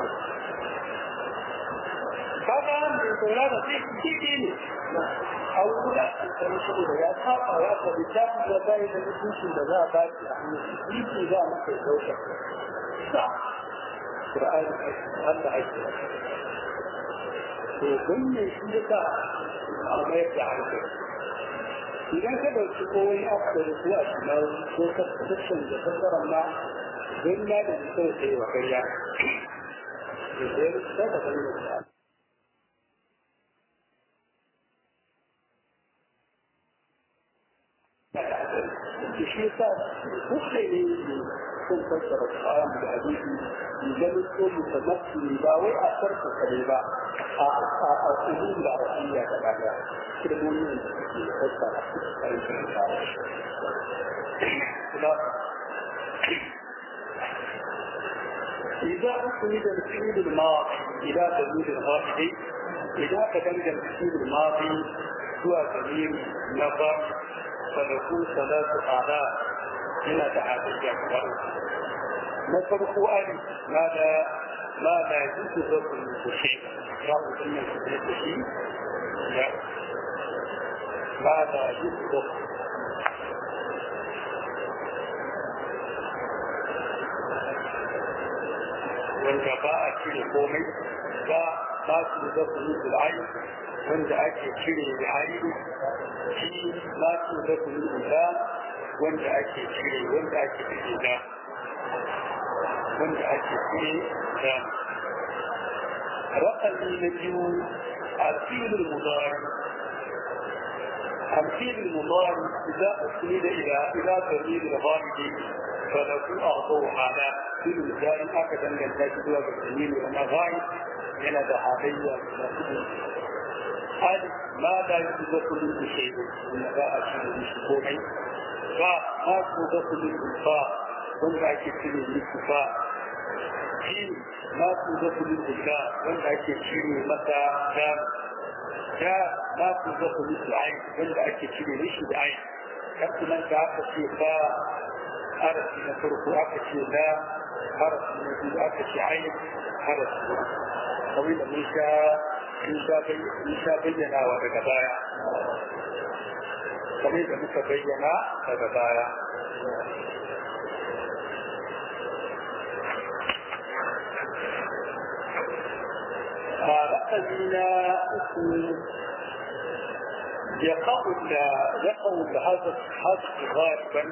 S1: kaga da tsora da sai kike ne a wurin da shi da ya saba ya ta bita da bai da mutuncin da za a ba shi a hannun shi za mu kai dauka sa Qur'ani Allah ya ce to kunne shi da a mai da hankali idan ka dauki koyi a da su a cikin ko ka tsaya da fasaran ma dan ma da sai wa kariya da da da الشيء مخلي كل فترة القرآن بالحديث يجب كل متمثل باوي أثرت قريبا الحدود العربية كذا كلمونين فترة إذا أسند الفعل الماضي إلى تزويد الغائب إذا تدمج الفعل الماضي هو تميم نظر فنكون ثلاث أعداء هنا تعادل أكبر نفرق أن ماذا يجوز ذكر المشيء رأوا أن المشيء لا ماذا يجوز ذكر والجباء كل قومي ما تذكر العين wanda ake cire da hari shi ma su da kuma da wanda ake cire wanda ake cire da wanda ake cire da raqami na biyu الفيل المضارع الفيل المضارع إذا أسند إلى ضمير الغالب فله أعطوه على فيل المضارع أكدا من ذلك الضمير وأنا غايب من ذهبية هذا ما لا يدخل شيء من باء شيء مشكومي فما تدخل الفاء ولا يكفي الفاء جيم ما تدخل الفاء ولا يكفي متى جاء ما تدخل العين ولا يكفي ليش العين كما انت في فاء حرف نفرق أكشي لا حرف نفرق أكشي عين حرف طويل إنشاء بينا ودك بايا kamar da muka bayyana daga baya. رقمنا اسم يقول هذا غالبا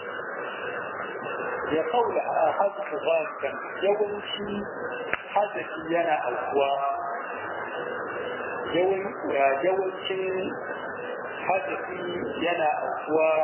S1: يقول هذا غالبا يوم شيء حدث لنا أقوى يوم شيء حدث لنا أقوى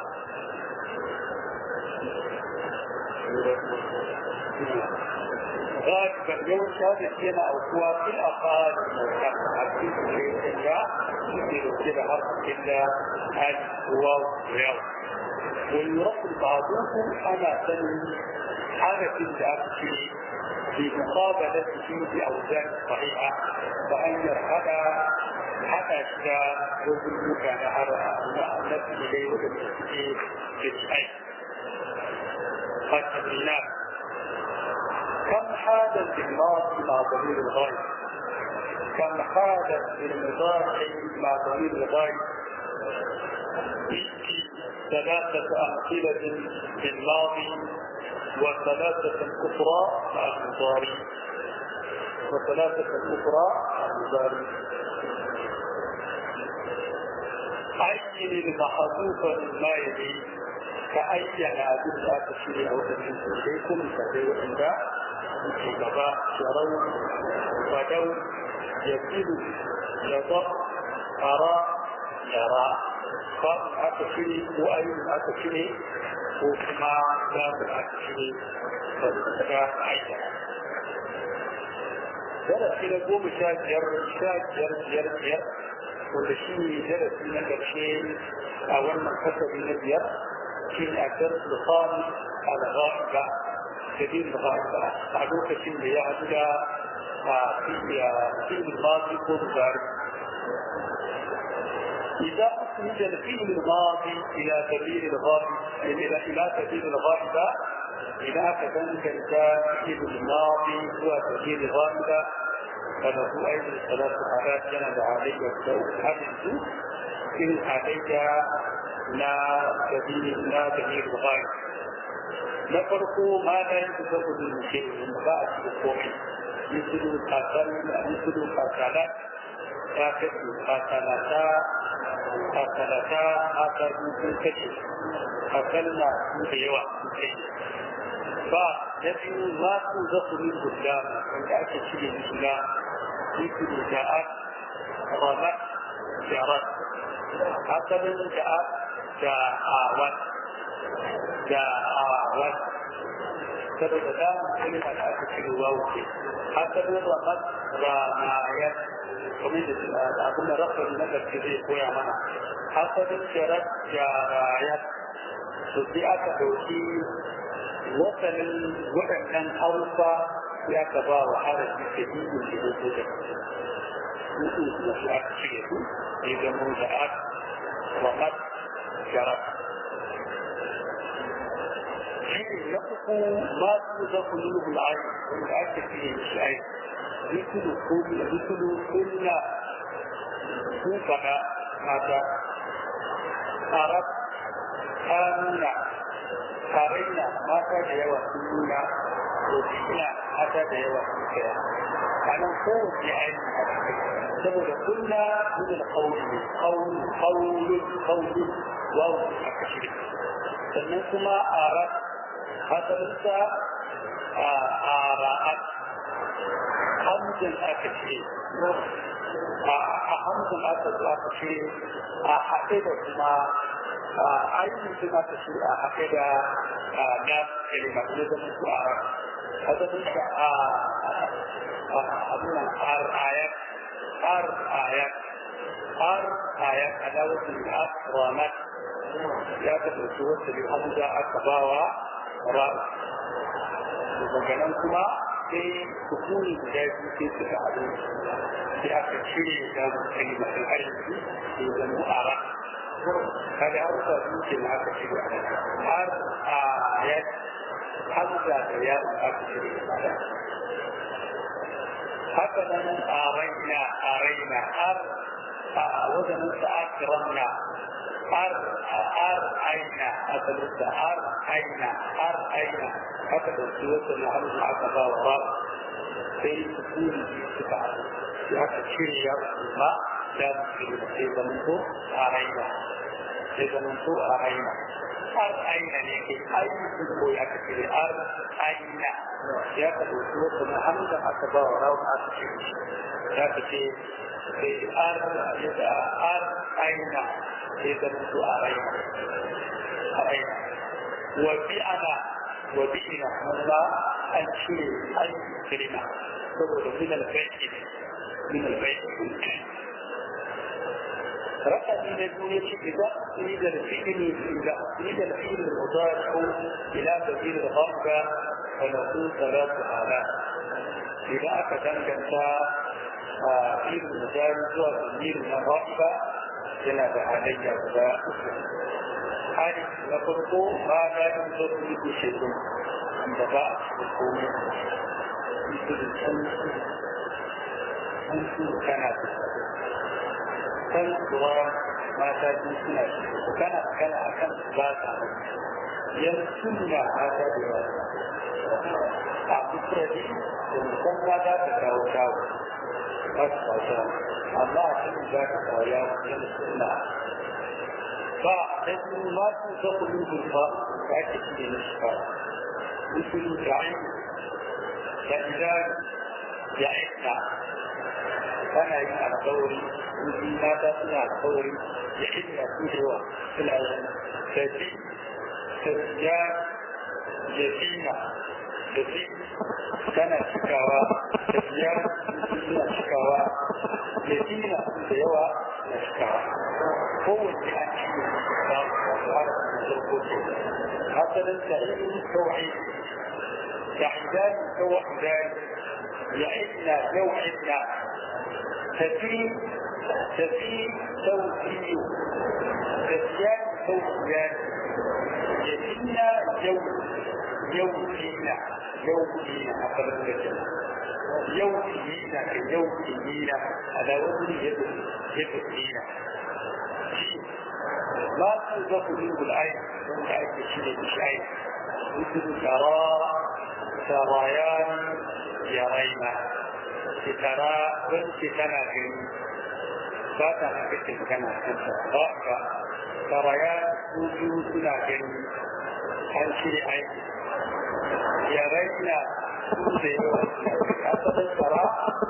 S1: غالبا يوم شهادة لنا أقوى في الأقال حديث الشيء يمكن كده حرف إلا الواو والياء ويرد بعضهم أنا سني حالة الأكل في مقابلة بأوزان صحيحة فأن يرحل حتى أشياء وزن كان على نفس إليه وبالتسكين للشيء التمرينات كم حادث بالماضي مع ضمير الغاية كم حادث بالمضارع مع ضمير الغاية ثلاثة أمثلة بالماضي وثلاثة أخرى مع المضارع وثلاثة أخرى مع المضارع عين المحذوف مما يلي كأين أدل أتشير أو تنسي إليكم كذلك عند الكتابة يرون بدون يزيد يضع أرى يرى قام أتشير وأين أتشير وكما كان أتشير فالكتاب عين درس إلى قوم شاجر wanda shi ne darasi na ƙarshe a wannan kasabi na biyar shi ne a darsu da fari al-ghaiba jadid al-ghaiba a lokacin da ya haɗu da fi'il al-madi ko mudari إذا أسند الفعل الماضي إلى سبيل الغائب إلى سبيل الغائبة إذا كذلك كان فعل الماضي هو سبيل الغائبة فله أيضا ثلاث حالات جنب عليك حدث إن عليك لا سبيل الغاية نفرق ما لا يتفق بالمشيء بعد الوقوع مثل قاتلات قاتلتا آخر من كشف قتلنا بيوع فنبي ما توزق من الإسلام عند أكثر الإسلام مثل جاءت رمت جرت حسب جاءت saboda damun kalma da aka cire wawu ce hasalin ramat ramayat kuma da abin da rafa na ƙarshe zai koya mana hasalin jarat jarayat to sai aka ɗauki wasanin waɗannan harufa ya ka ba wa harafi da hidin da ya zo da mutu da su aka cire su ya zama da at ramat jarat يقف ما توزق منه العين والعين فيه الشيء مثل كل سوقنا هذا أردت آمنا قرينا ما كان يوصلنا وجئنا حتى يوصلنا أنا قول بعين saboda kunna min al-qawl waw akashiri sannan kuma arat hasalinsa ara'at hamzan akashiri a hamzan akashiri a haɗe da kuma ainihin aka shi a haɗe da na kalimatu da zama su arat hasalinsa abunan ar'ayat آيات عداوة الأكرامات يا كتب توسل الحمزة أكباوة رأس وكلامكما في سكون الجايز في تفعلون في أكثر شيء يجاب كلمة الحرب في ذنو أعراق هذا أرضى يمكن أكثر شيء آيات حمزة يا أكثر شيء هكذا أرينا وزن أكرمنا aina asalinsa aina haka da su wasu na hamsu aka ba wa ba sai su kuri suka haɗu sai aka cire ya ba da su sai zamanto a raina aina ne ke ainihin ko ya ka cire aina ya ka da su wasu na hamsu aka ba wa rawa aka cire ya ka ce aina sai zamanto a raina وبئنا ما أنشئ أي كلمة تقول من البيت رقم من الدنيا إذا أريد الفعل المضارع إلى بديل الغرب فنقول 3000 إذا أكدن كنتا فعل المضارع هو بديل الغرب جنب علي ولا حالي نقرأ ما لا ينظر لكل شيء عند بعض القوم مثل الشمس كانت تنظر ما تجد سنة وكانت أكن ذات ينسلنا هذا الوقت أعطي ومسمى ذات كاو الله أكن ذات كاو ينسلنا فنحن ما تنطق منه الفاء فأكد للإشفاء مثل العين فإذا يعدنا فأنا يمع الدوري وفي ماذا تنع الدوري يعدنا كله في العين تزيان يزينا كان شكاوى تزيان شكاوى يزينا سيوى شكاوى هو اللي مثلا سعيد توحيد سعيدان توحيدان يعدنا يوعدنا تفي توفي تفيان توفيان يدينا يوفينا أقل الكلمة يوفينا على وزن يدفينا ما تنزق منه العين من عين الشيء مش عين مثل سرايان يرينا ترى بنت كنا جن فاتا نكت كنا ضعفا سرايان وجودنا جن عن شيء عين يرينا أصل السراء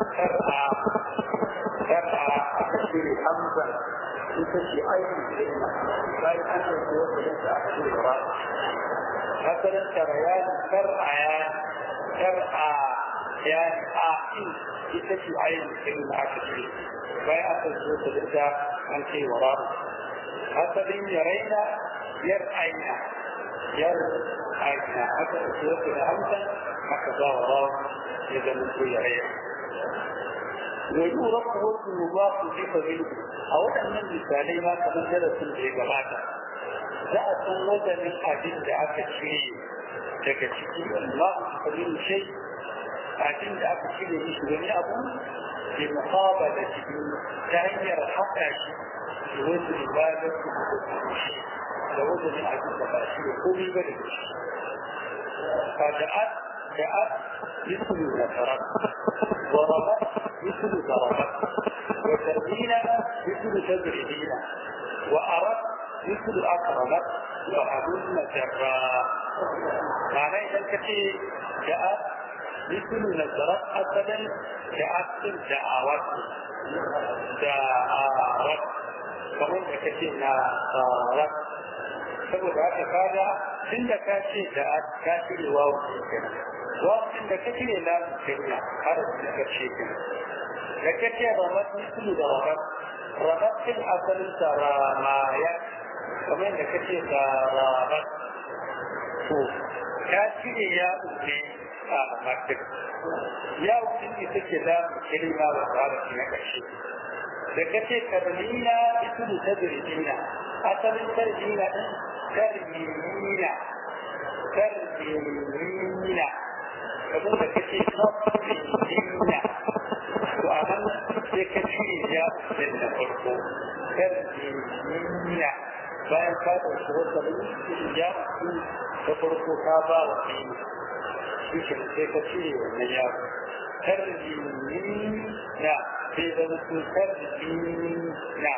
S1: ترعى أكثر حمزا يتشي أيضا الكلمة باي أنت الزوج ليس أحد الوراء مثلا كريان كرعى يعني آئين يتشي أيضا الكلمة أكثر باي أنت الزوج ليس أحد الوراء مثلا يرينا يرعينا حتى الزوج لهمسا هكذا وراء يزمن يرينا ويورق وقت مضاف في منه أو أن المثالي ما كمان جلس الإجابات جاءت الوضع من أجل دعاك الشيء تكتشكي الله قبل شيء أجل دعاك الشيء يشغلني أبو بمقابلة تغير حتى شيء لوزن البابة لوزن من أجل تباشير قومي بلد فجاءت مثل نفرات ضربت مثل ضربت وترمينا مثل تدريبنا وأردت مثل أكرمت وأظن جراء معنى إذا الكثير جاءت مثل نزرت أصلا جاءت دعوت كمان كثير نصارت saboda haka kaga tun da ka ce da ka cire wawu kenan wawun da ka cire lamu kenan har da ka ce kenan da ka ce ramat mislu da ramat din asalin sa ramaya kamar da ka ce da ramat to ka cire ya ne a matik ya wuce ne take lamu kelima wa tsara na ƙarshe da ka ce tarmina mislu tadrijina asalin tarjina din ترمينا فقلت كثير ترمينا وأمن كثير جاء لنا فرقه ترمينا bayan ka ɗauki wasalin ya mutu da farko ka ba wa kai shi ke sai ka ce wannan yaro tarjini na sai zama su tarjini na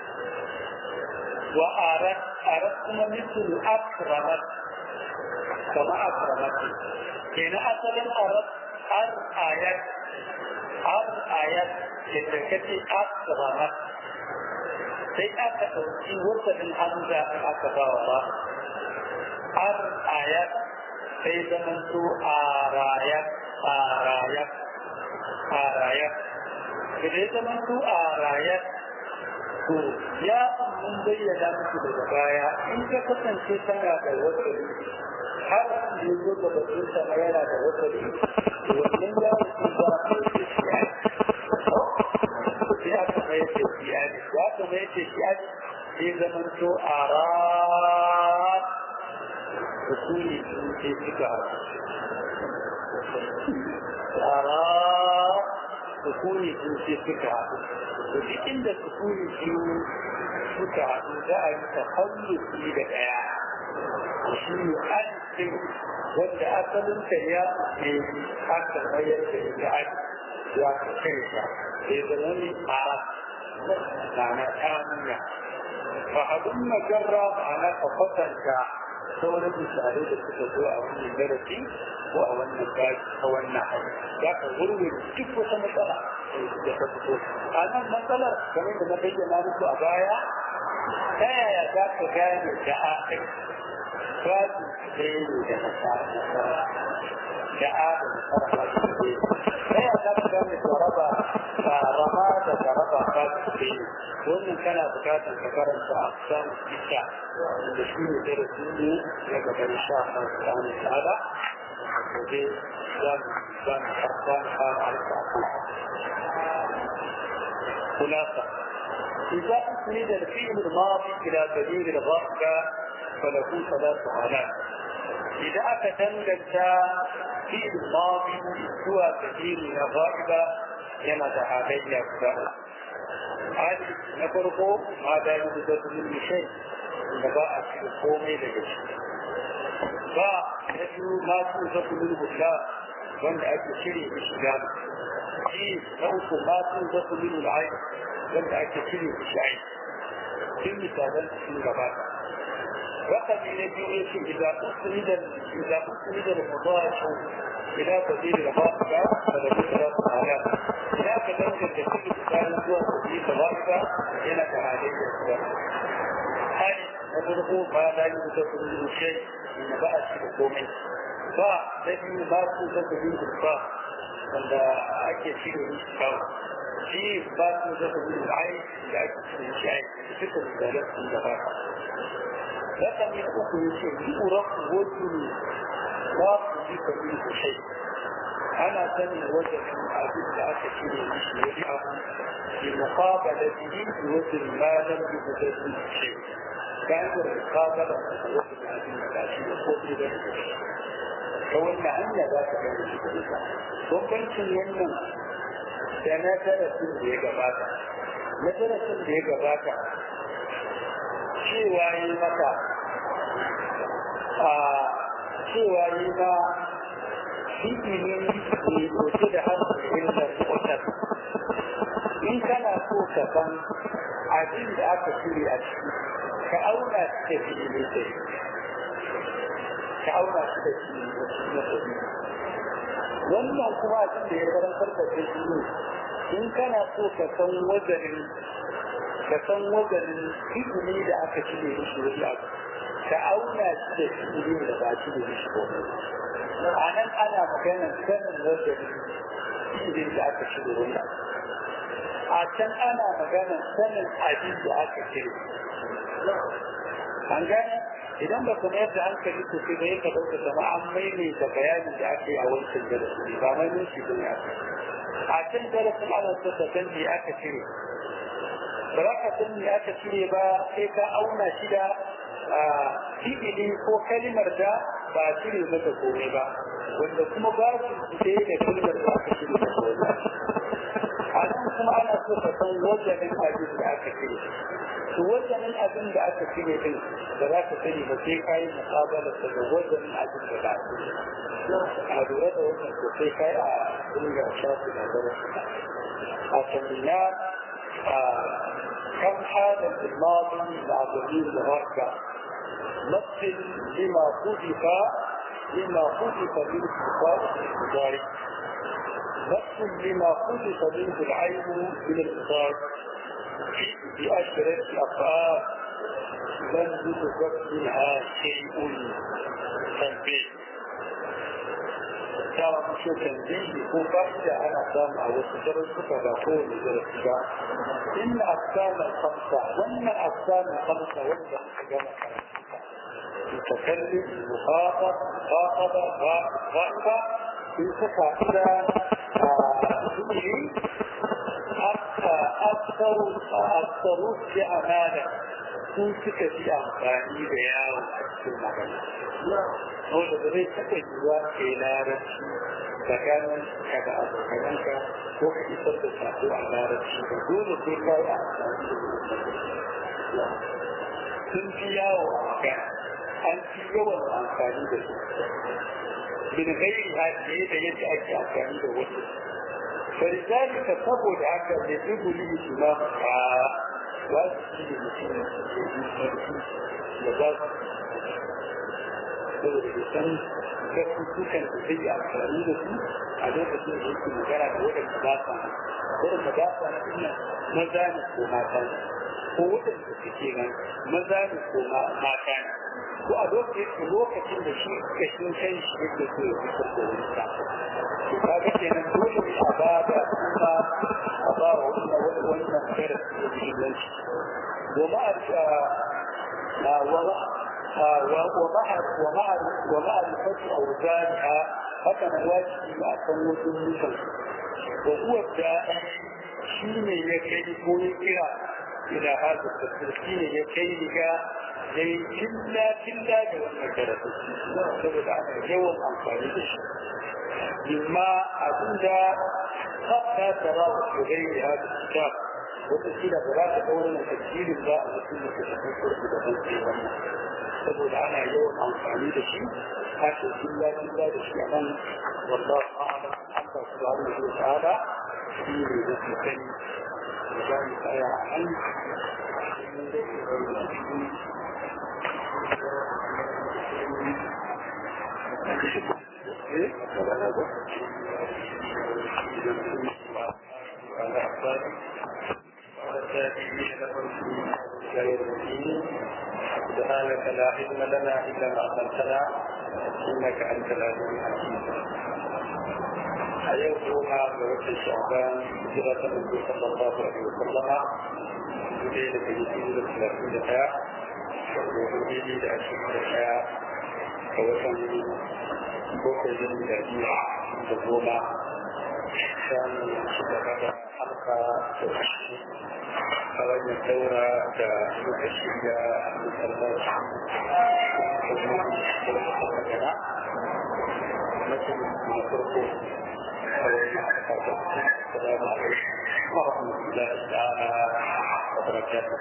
S1: wa arat kuma misal akramat kama akramat kenan asalin arat ayat da kace akramat sai aka ɗauki wasalin hamza aka ba wa ba ayat sai zaman su arayat da ya zaman su arayat to ya mun bayyana muku daga baya in ka kasance tana da wasali har da zo da batun sama yana da wasali wannan ya wuce ba sai aka mai ce siyani ya aka mai ce siyani sai zaman to arat sukuni sai suka haɗu arat sukuni sai suka haɗu to duk inda sukuni biyu suka haɗu za a yi tahalluki da ɗaya shi ne alifin wanda asalinta ya ne aka mayar da ita alif ya ka kai ta sai zama ne arat ma'ana ƙanuya fa abin magarra ma'ana ka kwatanta sauran misalai da suka zo a wannan darasi ko a wannan gaji a wannan hali za ka wurwuri duk wata matsala da ta fito a nan matsalar kamar da na bayyana muku a baya ta yaya za ka gane da aɗin babu ɗaya ne da nasara da a da nasara ba su ɗaya ta yaya za ka gane da raba rama da raba ba su ɗaya wannan kana bukatar ka karanta a samun ita da shi ne darasi ne na gaban sha a samun tsada gobe za mu fara alfa a kan خلاصة إذا أسند الفعل الماضي إلى دليل الغائب فله ثلاث حالات إذا أتدلت فعل الماضي سوى دليل الغائب ينادى علي أبدأ هذه نفرقه ماذا يوجد من شيء نباء في القوم لجيش فنجو ما توجد من بشاء وأن أكشري بشجان نوك ما توجد من العين وأن أكشري بشعين في مثالا في الغابات وقد يجب إذا أسند المضاعف إلى تدير الغائبة فله ثلاث حالات إذا كذلك التكليف كان هو تدير الغائبة إلى تعاليه الأسباب هذه نقول ما لا يوجد من شيء من بأس الحكومي فالذي ما توجد منه الفاء عند أكيد شيء من في ما توجد منه العين لأكيد من شيء فكر ذلك من دفاع لكن من أخر شيء يؤرق وجه لا تضيف منه شيء أنا سمي وجه عبد أكثر يشيعه بمقابلته بوجه ما لم يوجد منه شيء كان المقابلة وجه عبد الأكثر يقول ذلك فولنا أن ذاك كان بمبنشن يمن سنة درسين da ya gabata cewa yi maka cewa yi ma fi'ilin ne doke da hankalin da kwatar in kana so ka san abin da aka shiri a ciki ka auna shi da fi'ilin da ka auna shi da fi'ilin da wannan kuma abin da ya karantar da shi ne in kana so ka san wazanin fi'ili da aka shiri da shi wani abu ka auna shi da fi'ilin da ba shi da shi komai a nan ana maganar sanin wazanin fi'ilin da aka shiri wani abu a can ana maganar sanin abin da aka shiri an gane idan ba kuma yadda hankali ko sai bai ka dauka sama an maimaita bayanin da ake a wancan darasi ba mai nufi ne aka a can darasin ana so ka san me aka cire ba za ka san me aka cire ba sai ka auna shi da fi'ili ko kalimar da ba a cire maka komai ba wanda kuma ba su sai da kalimar da aka cire maka komai a nan kuma ana so ka san wajanin abin da aka cire to wajanin abin da aka cire din da za ka sani ba sai ka yi muƙabala da wajanin abin da ba a lura da wannan sosai kai a dinga shafi da darasa a tamina كم حالة الماضي مع ضمير المركب مثل لما حدث من الصفات المضارع مثل لما حدث منه العين من الإضافة بأشرة أفعال لم يتذكر منها شيء تنبيه تعرف شو تنبيه يكون فائدة عن أقسام أو التدرس فبقول لدرسك إن أقسام الخمسة وإن أقسام الخمسة وإن متكلم مخاطب مخاطبة غائبة في صفة أكثر في أمانة سوسك في أمفاني بياو في المغنى هو لدري تقوى إلى رشي فكان كذا أبوكانك وكي تتصفوا على رشي بدون ذكر أمفاني سنفي ياو أمكان أنت يوم أمفاني بياو من غير هذه يجعل أمفاني بياو فلذلك تقول هكذا يجب لي إمام واجب المسلمين لذلك saboda da san gasu sukan da zai yi amfani da su a lokacin da yake magana da waɗanda ba sa waɗanda ba sa na ina maza ne ko mata ne ko waɗanda suke nan maza ne ko mata ne ko a lokacin da shi kashin kan shi yake so ya fitar da wani sako to kaga kenan dole ne a ba da kuma a ba wa wannan kare da muhimmanci ومعرفة أوزانها هكذا الواجب ما أصنوه المثل وهو الدائم شين يكي مذكرة إلى هذا التفسير شين يكي لك زي كلا جوان مكرة سبب عن جوان أنفاني مما أظن قد تراه في غير هذا الكتاب وتسير براءة أولا تسجيل الله وسنة تشكر بدخل wannan saboda ana yawan amfani da shi haka illa da shi nan wallahi a'lam Allah subhanahu wa ta'ala shi ne da sani da zai tsaya an
S2: سبحانك لا علم لنا إلا ما علمتنا إنك أنت العليم الحكيم. أيوتها بوقت الشعبان هجرة النبي صلى الله عليه وسلم ليلة يزيد 30 دقيقة ويزيد 20 دقيقة ووصل بوقت الميلادية بالروما كان شبكة حلقة أولا الدورة كمتشية مثل مثل نصركم السلام عليكم ورحمة الله تعالى وبركاته.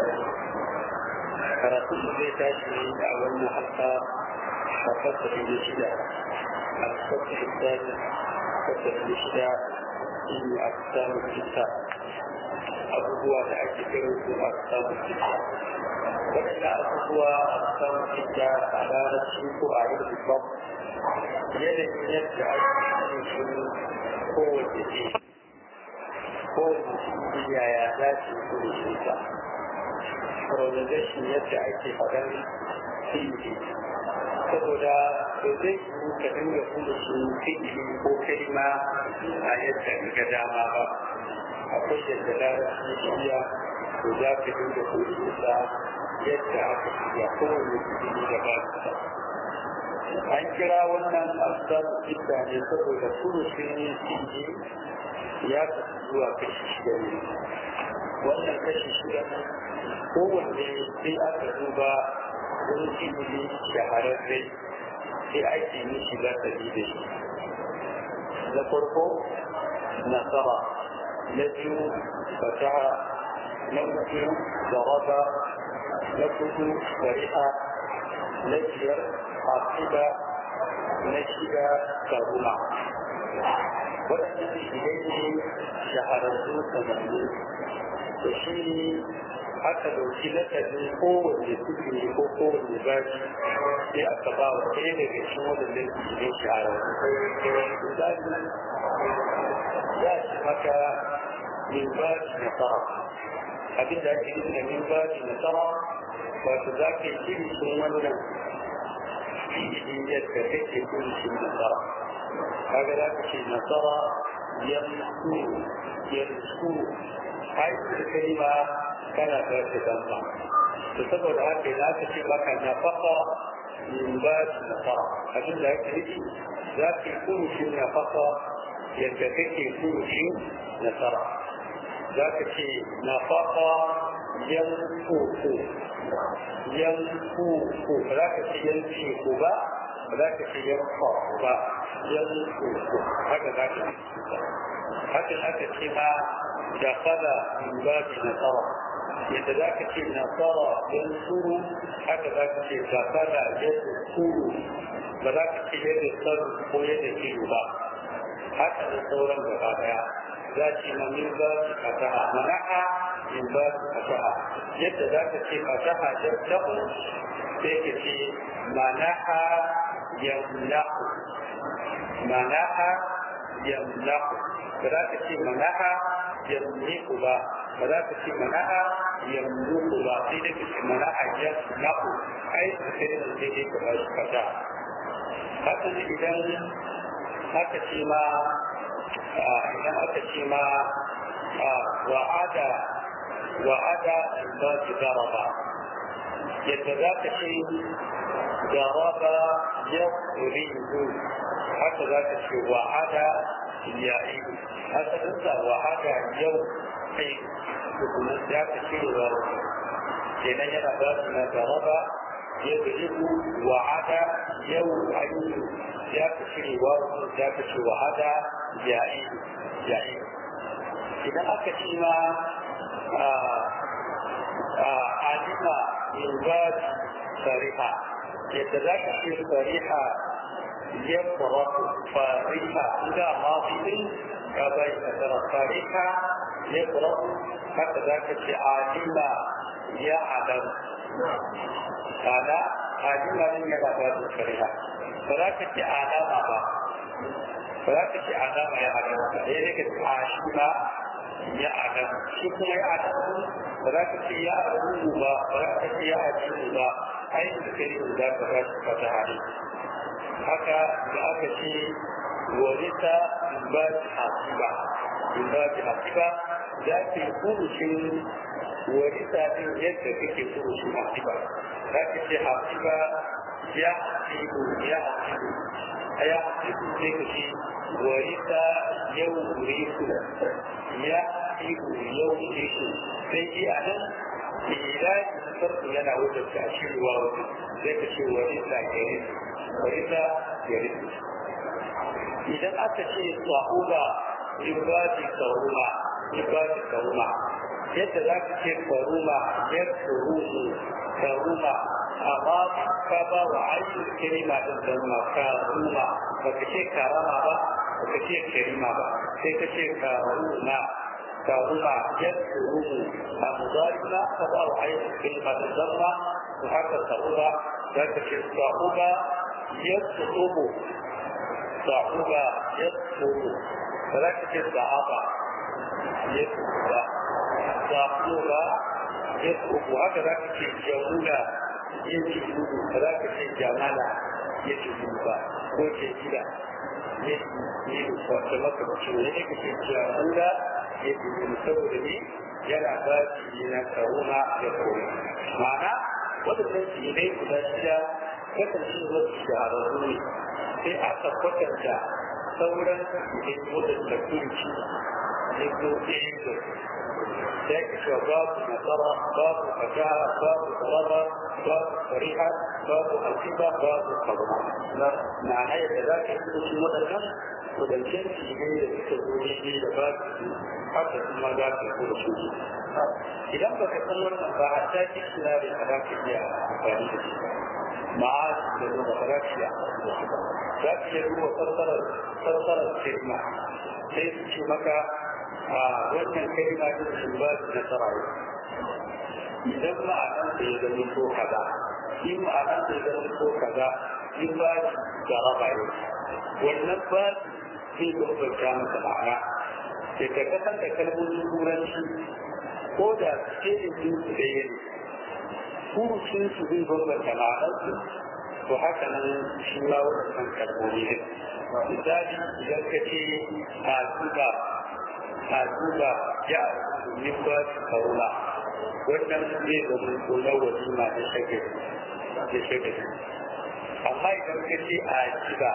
S2: كراتب البيت من أول حلقة فقط النشدة الفتح الثاني فتح النشدة في أقسام الكتاب abubuwa da ake kiran su a samun fita waɗanda abubuwa a samun fita a larabci ko a yin rubab yanayin yadda ake yin su kowace ce kowace cikin yaya za su yi da shi ta pronunciation yadda ake faɗan fi'ili saboda da zai yi ka dinga kuma shi fi'ili ko kalma a yadda ga dama ba akwai yadda larabci shirya to za ka dinga koyinsa yadda aka shirya kowane cikin da ba su an kira wannan asabu fita ne saboda kurushin cinji ya kasu zuwa kashi shida ne wannan kashi shida ne kowanne sai aka duba wani ilimi shahararre sai ake mishi lasari da shi na farko nasara نجم فتح نجم ضرب نجم فرحة نجر عاقبة نجد كرمة waɗannan shigai ne shahararru sanannu da shi ne aka ɗauki lakabin kowanne sufuri ko kowanne baji sai aka ba wa ɗaya daga cikin waɗannan shigai shahararru misali za a ci maka min baji nasara abin da ake nufi da min baji nasara wato za ka yi irin wannan fi'ilin yadda kake kurishin nasara kaga za ka ce nasara yansu haifar kalima kana da ta zamba to saboda haka za ka ce maka nafaka min ba shi nasara abin da ake nufi za ka yi kurushin nafaka yadda kake kurushin nasara za ka ce nafaka yankuku yankuku ba za ka ce yankuku ba ba za ka ce yankuku ba yankuku haka za ka ce haka aka ce ma da fada min babi nasara yadda za ka ce nasara yansuru haka za ka ce da fada yansuru ba za ka ce yadda saru ko yadda kiru ba haka da sauran gaba daya za ce ma min babi fasaha mana'a min babi fasaha yadda za ka ce fasaha yaddahu sai ka ce mana'a yamna'u mana'a yamna'u ba za ka ce mana'a yamni'u ba ba za ka ce mana'a yamnu'u ba sai da ka ce mana'a yamna'u ai ka sai da zai yi ka ba shi fata haka ne idan aka ce ma wa'ada ba su garaba yadda za ka ce garaba ya rizu haka za ka ce wa'ada ya yi asalinsa wa'ada yau sai kuma ya ka ce wa kenan yana ba su na garaba ya rizu wa'ada yau ayyuka ya ka ce wa ya ka ce wa'ada ya yi idan aka ce ma alima yubad sariha yadda za ka ce sariha ya faraku fariha inda mafi ka bai kasara fariha ya faraku haka za ka ce alima ya adam ana alima ne ya ba da sariha ba za ka ce alama ba ba za ka ce alama ya adam ba ya ne ka ce ashima ya adam shi kuma ya adam ba za ka ce ya abu ba ba za ka ce ya ajiyu ba ai da kai da za ka ba shi fata hari haka da aka ce warita ba shi hasiba ba shi hasiba za ka yi kurushin warita din yadda kake kurushin hasiba za ka ce hasiba ya hasibu ya hasibu ya hasibu sai ka ce warita yau wuriku ya hasibu yau wuriku sai ji a nan ilahi sarku yana wajen ta shi ruwa wajen zai ka ce warita gari idan aka ce sa'uba ibadi karuma yadda za ka ce karuma ya karuma amma ka ba wa ainihin kirima din zama karuma ba ka ce karama ba ba ka ce kirima ba sai ka ce karuma ya karumu a muzarina ka ba wa ainihin kirima din zama su haka sa'uba za ka ce sa'uba ya tsubu sa'uba ya tsubu ba za ka ce sa'aba ya tsubu ba sa'uba ya tsubu haka za ka ce jamula ya tsubu ba za ka ce jamala ya tsubu ba ko ce gida ya tsubu wata makamacin ne ka ce jamula ya tsubu saboda ne yana ba shi na karuna da kore ma'ana waɗannan shidai guda shida kasance wasu shahararru ne sai aka kwatanta sauran idan waɗanda turki يبدو إيه ذلك باب نصر باب فتاة باب ضرر باب فريحة باب الخطة باب القضاء مع هذا ذاك يكون في مدرسة ودلشان في جميع التسويق لباب حتى ما ذاك يكون شيء إذا بكثرنا فحتى تكسر بالحراك فيها معاد لدوما حراك فيها ذاك يكون صرصر الكلمة كيف في مكة wannan kalma din su ba su nasara idan ma a kan sai da ko kaza in ma a kan sai da ko kaza in ba da raba ne wannan ba zai bambanta maka ma'ana sai ka kasan da kalmomin turanci ko da sai da su ɗaya ne furucin su zai bambanta ma'anarsu to haka nan shi ma wannan kalmomi ne misali idan ka ce a duba duba ya min ba su karuna wannan zai zama kula walima da shagari amma idan ka ce a jiba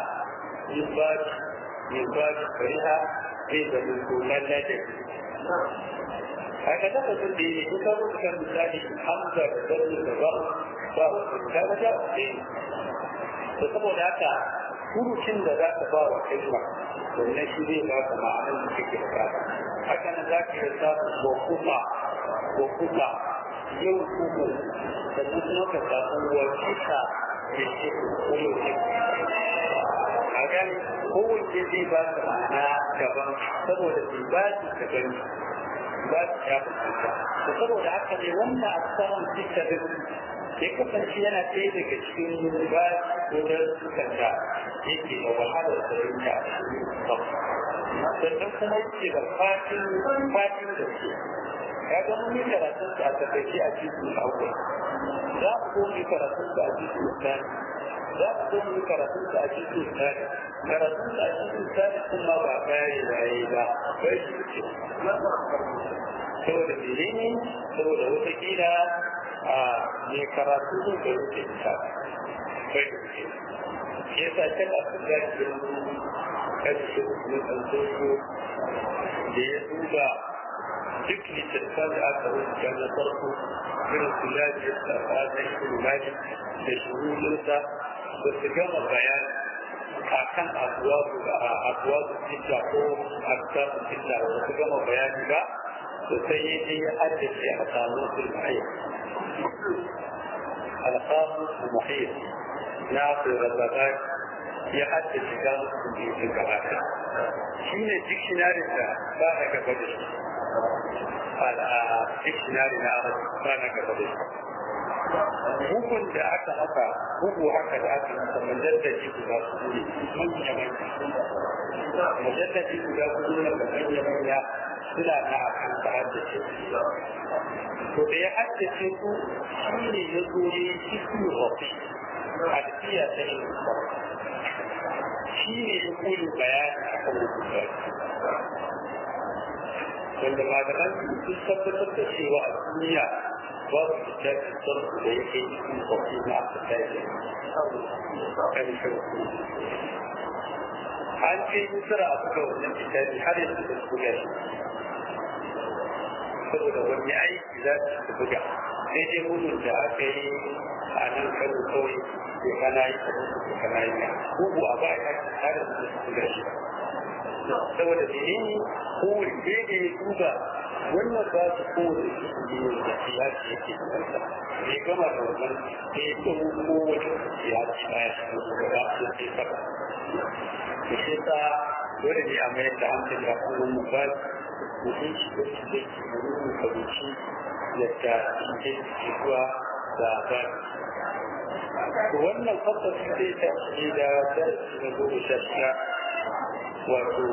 S2: min ba su kariha zai zama kula ladabi haka daga sun da yi kuka rubuta misali hamza da zarri da ba su kaga ja ne to saboda haka furucin da za ka ba wa kalma wannan shi zai ba ka ma'anar da kake bukata haka nan za ka yi samun wakuta yau kuku sannan kuma ka samu wakita da ke kuma a gani kowace zai ba ka ma'ana daban saboda zai ba su daban ba su ya fuskanta da saboda haka ne wannan asaran dukkanin ya kasance yana ɗaya daga cikin ba ko da suka da yake da wahalar da rinka sannan kuma yake da fatin da ke ya ga mun yi karatun da a tabbaki a cikin aure za mu ko mu yi karatun da a cikin tsari za mu ko mu yi karatun da a cikin tsari karatun da a cikin tsari kuma ba kare raye ba bai shi ce saboda menene saboda wata kila a mai karatu zai ga wuce ita bai da wuce ya sa can a kan gaji ƙarshe na tsantoso da ya duba duk littattafan da aka rubuta na farko irin su lafiyar sarfa na shirulani da shurulinsa ba su gama bayani a kan abuwa su fita ko abuwa su fita ba su gama bayani ba sosai ya je ya haddace a samun sulmai alƙamun muhir na firarrabar ya haddace gano su gabata shi ne dictionary da ba na gaba da shi dictionary na arabi ba na gaba da shi bugun da aka maka bugu haka da aka maka majallaji guda su ne manya-manya majallaji guda su ne da manya-manya suna na akan da haddace to da ya haddace ku shi ne ya zo ne cikin rafi alfiya ta yin shi ne ya kuli bayani a kan rubuta wanda malaman sun tabbatar da cewa a duniya babu littafin sarku da yake cikin rafi na aka tashi an ce misira a buga wannan littafi har yanzu da su buga shi saboda wani aiki za su buga sai dai gudun da aka yi a nan karo kawai da kana yi da kana yi bugu a ba ya tare da su buga shi saboda menene kowane daidai ya duba wannan ba su kowane su da siyasi yake da bai gama da wannan da ya tsawo kowace siyasi baya su gaba su sai saba da shi ta dole ne a mayar da hankali a kuma mubali mutum shi da su zai wani kabuci yadda shi ke zuwa da bani wannan fasasi zai ta ce da darasi na 16 wato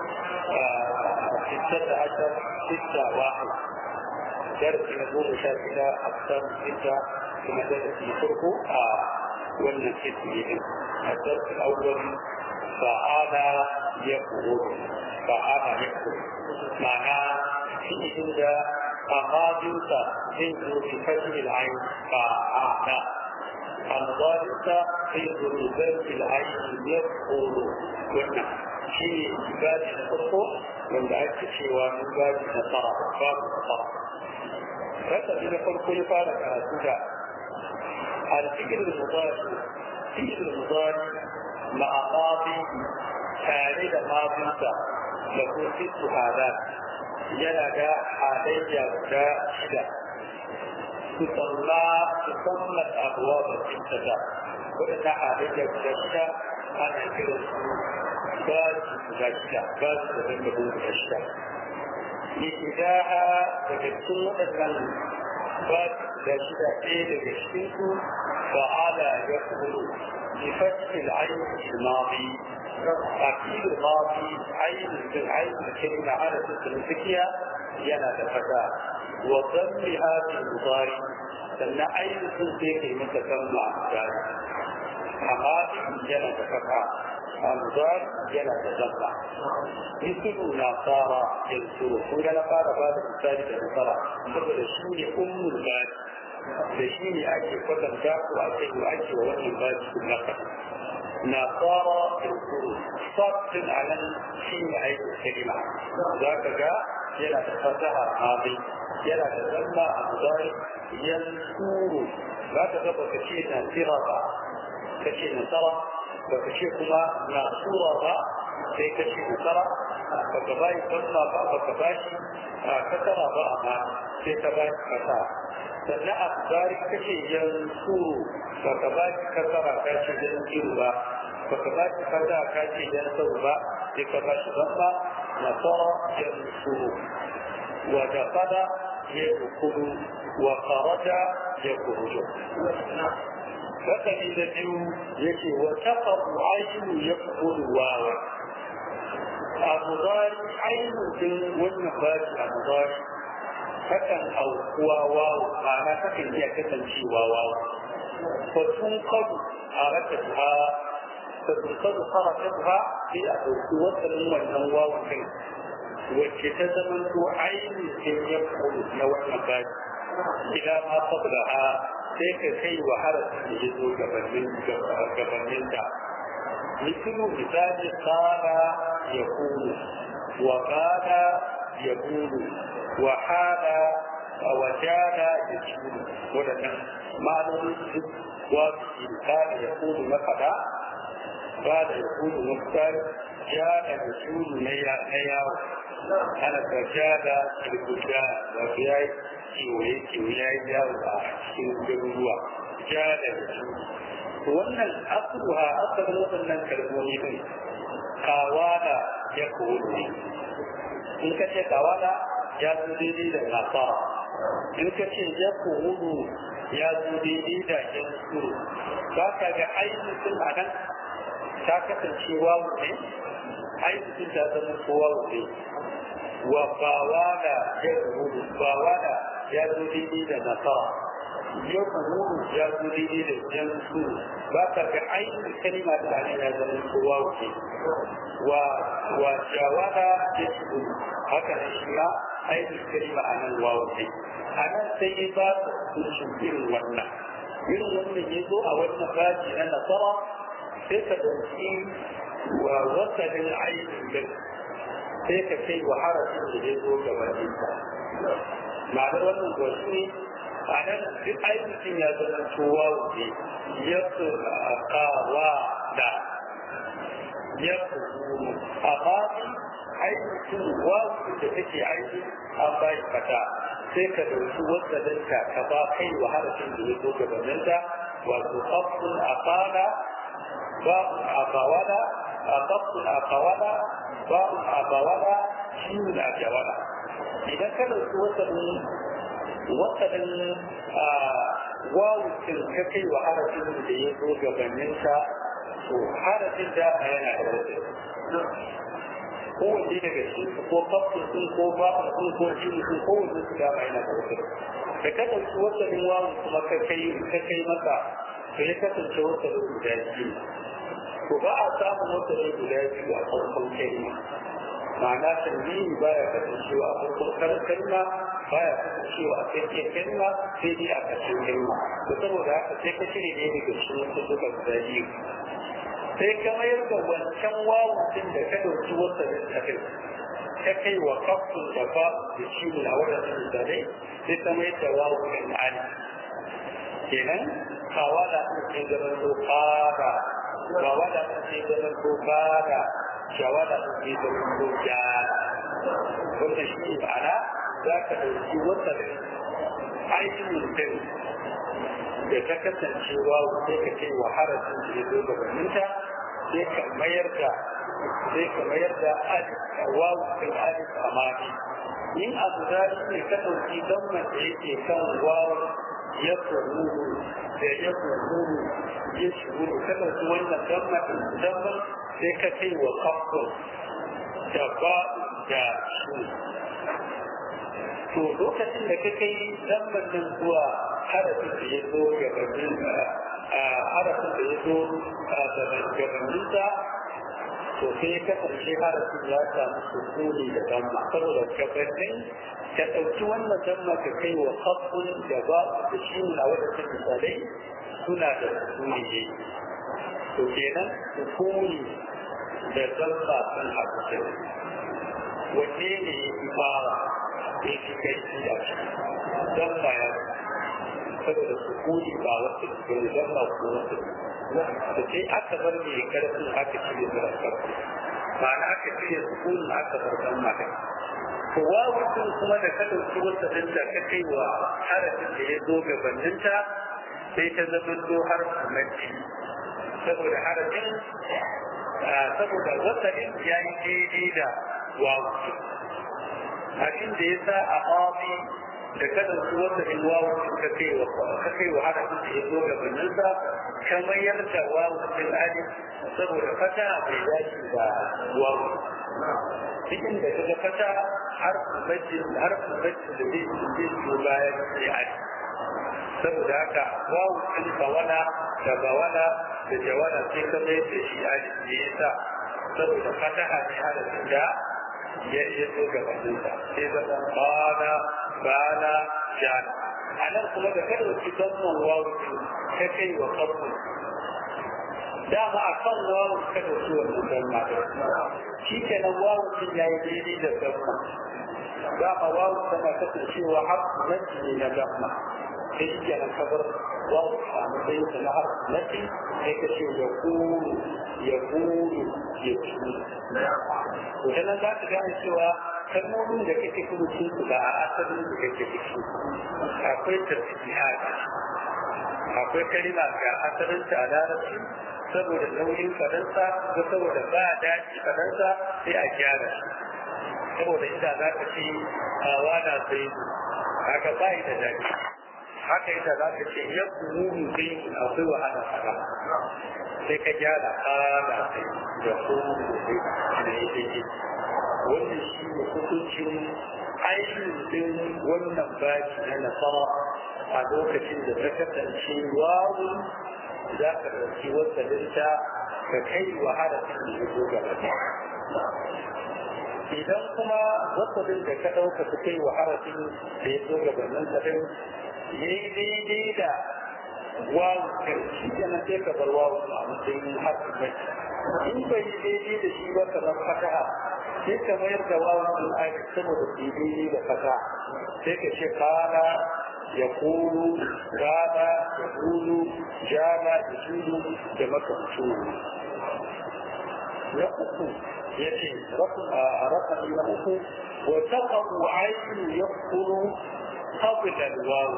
S2: ستة عشر ستة واحد درس نقول شاكلة أكثر ستة كما درس يفرقوا ولا ستة الدرس الأول فعادة يقول معناه في عند أقادمت تنظر في فتح العين فعادة المضاربة تنظر في فتح العين يقول والنحو shi ne babi na farko wanda ake cewa mun babi na fara babu na fara rasa na farko ya fara karatu da الفكر المضارع فكر المضارع مع ماضي تاريخ ماضي له ست حالات يلقى حالية شدة تسمى الأبواب الستة وإن حالية شدة أنا كده باز شدة باز شدة لإذاها تجسم أن باز شدة إيه لجسمه فعلى يقبل بفتح العين الماضي أكيد الماضي عين الكلمة على تسلسكية ينادى فتاة وضم هذه المضارع لأن عين تسلسكي متسمى ذلك أماضي ينادى فتاة المضارع ينادى ضمة مثل نصارى ينصر كل نصارى بعد الثالث نصارى فقد شوني الباب da shi ne ake kwatanta ko ake yi ake wa wannan baji sun naka na tsara kirkuru sattin a nan shi ne aikin kalima za ka ga yana da fasaha mazi yana da zama a zai yansuru za ka ga baka ce na tsira ba ka ce nasara baka ce kuma na tsura ba sai ka ce nasara baka bayi zama ba baka bashi kasara ba amma sai ka bayi fasaha sannan a tsari kashe yansuru ba ka ba shi kasara ka ce yankiru ba ba ka ba shi kasara ka ce yansaru ba sai ka ba shi zamba nasara yansuru wa dafada ya rukuru wa kharaja ya kurujo rakami da biyu yake wa taqabu aynu yaqulu wawa a mudari aynu din wannan bashi a mudari takan aukuwa wawo ma'ana takan iya kasancewa wawo fa tun kadu a raka ha fa tun kadu haraka ha sai a ɗauki wasannin wannan wawo kai wacce ta zama to ainihin ya kuru na wannan baji idan ma sabda ha sai ka kai wa harafin da ya zo gabanin ta misali kana ya kuru wa kana ya kuru وحال وجال يجول ولنا معلوم وكان يقول نقدا بعد يقول مختار جال يجول نياو أنا فجال البجال وفياي كيوي ياو أحسن جلوا جال يجول wannan asruha asalin waɗannan kalmomi ne kawala ya kowulu ne in ka ce kawala ya zo daidai da nasara in ka ce ya kowulu ya zo daidai da yan suru ba ka ga ainihin a nan ta kasance wawu ne ainihin ta zama ko wawu ne wa bawala ya kowulu bawala ya zo daidai da nasara ya kowulu ya zo daidai da yan suru ba ka ga ainihin kalima da ana ya zama ko wawu ne wa jawala ya kowulu haka ne shi ma ainihin kalima a nan wawu ne a nan sai ya ba su irin wannan ya zo a wannan baji na nasara sai ka ɗauki wa wasanin ainihin da sai ka kai wa harafin da ya zo gabanin ta ma'anar wannan gwasu ne a nan duk ainihin ya zama kowa wuce ya su kawa da ya kuru a bayan ainihin wasu da take aiki an bayi fata sai ka dauki wasaninka ka ba kai wa harafin da ya zo gabaninta wato kafin a fara ba'un a bawada a kafin a kawada ba'un a bawada shi ne a jawada idan ka dauki wasanin wawucin ka kai wa harafin da ya zo gabaninta to harafin da yana da wasu kowanne daga cikin ko kafin sun ko ba'un sun ko jini sun kowanne su dama yana da wasu da ka ɗauki wasannin wawun kuma ka kai masa to ya kasance wasannin guda biyu to ba a samun wasannin guda biyu a farkon kalma ma'ana tanwini ba ya kasancewa a farkon kalma ba ya kasancewa a tsakiyar kalma sai dai a ƙarshen kalma to saboda haka sai ka shirya ne daga cikin wasu suka guda biyu sai ka mayar da wancan wawucin da ka ɗauki wasa da ta kai ta kai wa kafin da ba da shi a wadannan misalai sai ta mayar da wawucin ali kenan kawala ɗin sai zaman to fara kawala ɗin sai zaman to fara shawala ɗin sai zaman to gyara wannan shi ne ma'ana za ka ɗauki wasa da ainihin din da ta kasance wawu sai ka kai wa harafin da ya zo gabaninta sai ka mayar da wawu kan alif amani in abu zari ne ka ɗauki damar da yake kan wawu ya kururu da ya kururu ya shuru ka ɗauki wannan damar sai ka kai wa kafin da ba da shi to lokacin da ka kai damar nan zuwa harafin da ya zo gabanin harafin da ya zo gabaninsa to sai ya kasance harafin ya samu sukuni da damma saboda gabanin ka ɗauki wannan damma ka kai wa kafin da ba da shi na wadannan misalai suna da sukuni ne to kenan sukuni da damma sun haɗu da wanne ne ya fi fara ya fi kai shi a ciki damma ya saboda sukuni ba wasu da damma ko wasu da sai aka bar mai karfin aka cire da karfi ma'ana aka cire sukunin aka bar damma kai to wawucin kuma da ka ɗauki wata danta ka kai wa harafin da ya zo gabaninta sai ta zama to harfin mace saboda harafin saboda wasalin ya yi daidai da wawucin abin da ya sa a mafi da ka ɗauki wasalin wawucin ka kai wa harafin da ya zo gabaninsa ka mayar da wawucin alif saboda fata bai dace da wawucin cikin da kaga fata harfin bacci da zai zo bayan sai alif saboda haka wawu kan bawala da bawala da jawala sai ka mai da shi alif ne yasa saboda fataha ne harafin da ya zo gabaninsa sai zama bana jana a nan kuma da kada wuce zamman wawu ka kai wa kafin dama a kan wawu ka dauki wannan zamma shi kenan wawu din ya yi daidai da zamma dama wawu tana kasancewa harfi nanci ne na zamma sai shi kenan kabar wawu a matsayin sa na harfi nanci sai ka ce ya kuru ya kuru ya kuru to ta nan za ka gane cewa kalmomin da kake furucin su ba a asalin da kake ciki akwai tasbihat akwai kalima ga asalin ta a larabci saboda nauyin fadansa ko saboda ba daɗi fadansa sai a gyara shi saboda inda za ka ce a wada sai haka ba da daɗi haka ita za ka ce ya kuma sai akwai wahala fada sai ka gyara fada sai da kuma sai da ya ce wannan shi ne hukuncin ainihin wannan baki na nasara a lokacin da ta kasance wawu za ka ɗauki wasalinta ka kai wa harafin da ya zo gaba idan kuma wasalin da ka ɗauka ka kai wa harafin da ya zo gaba nan kaɗan ya yi daidai da wawu kan shi kenan sai ka bar wawu a matsayin harafin mai in bai yi daidai da shi ba kamar fataha sai ka mayar da wawu kan aiki saboda su yi daidai da fataha sai ka ce kana يقول كان يقول جاء يجول كمكتوب يقول يتي رقم يقول وتقع عين يقول قبل الواو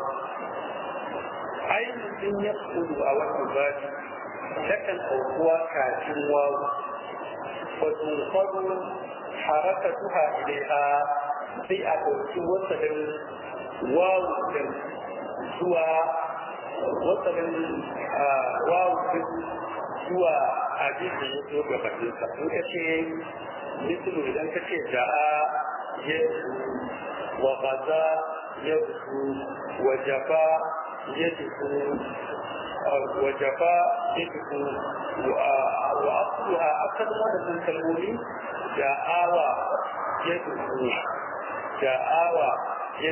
S2: عين يقول او الباب لكن هو كاتم واو وتنقل حركتها اليها في أدوات وصل واو zuwa wasannin wawu zuwa abin da ya zo gabaninsa in ka ce mislu idan ka ce ja'a ya wa gaza ya wa jafa ya wa jafa ya wa asluha akan wadannan kalmomi ja'awa ya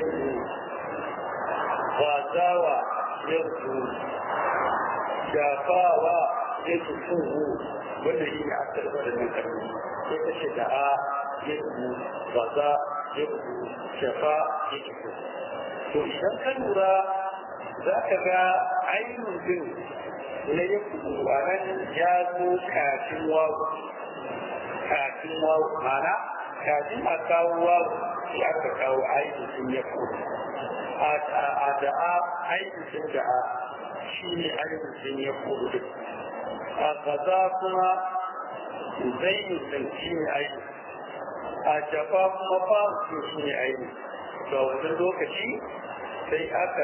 S2: غازاوى يغزو جافاوى ya tufu wanda shi ne aka da waɗannan kalmomi sai ta ce da'a ya tufu baza ya tufu shafa ya tufu to idan ka lura za ka ga ainihin din na ya tufu a nan ya zo kafin wawu mana kafin a kawo wawu shi aka kawo ainihin ya tufu a da'a ainihin da'a shi ne ainihin ya tufu a kaza kuma zainu din shi ne aini a jafa kuma fasu shi ne aini ga wannan lokaci sai aka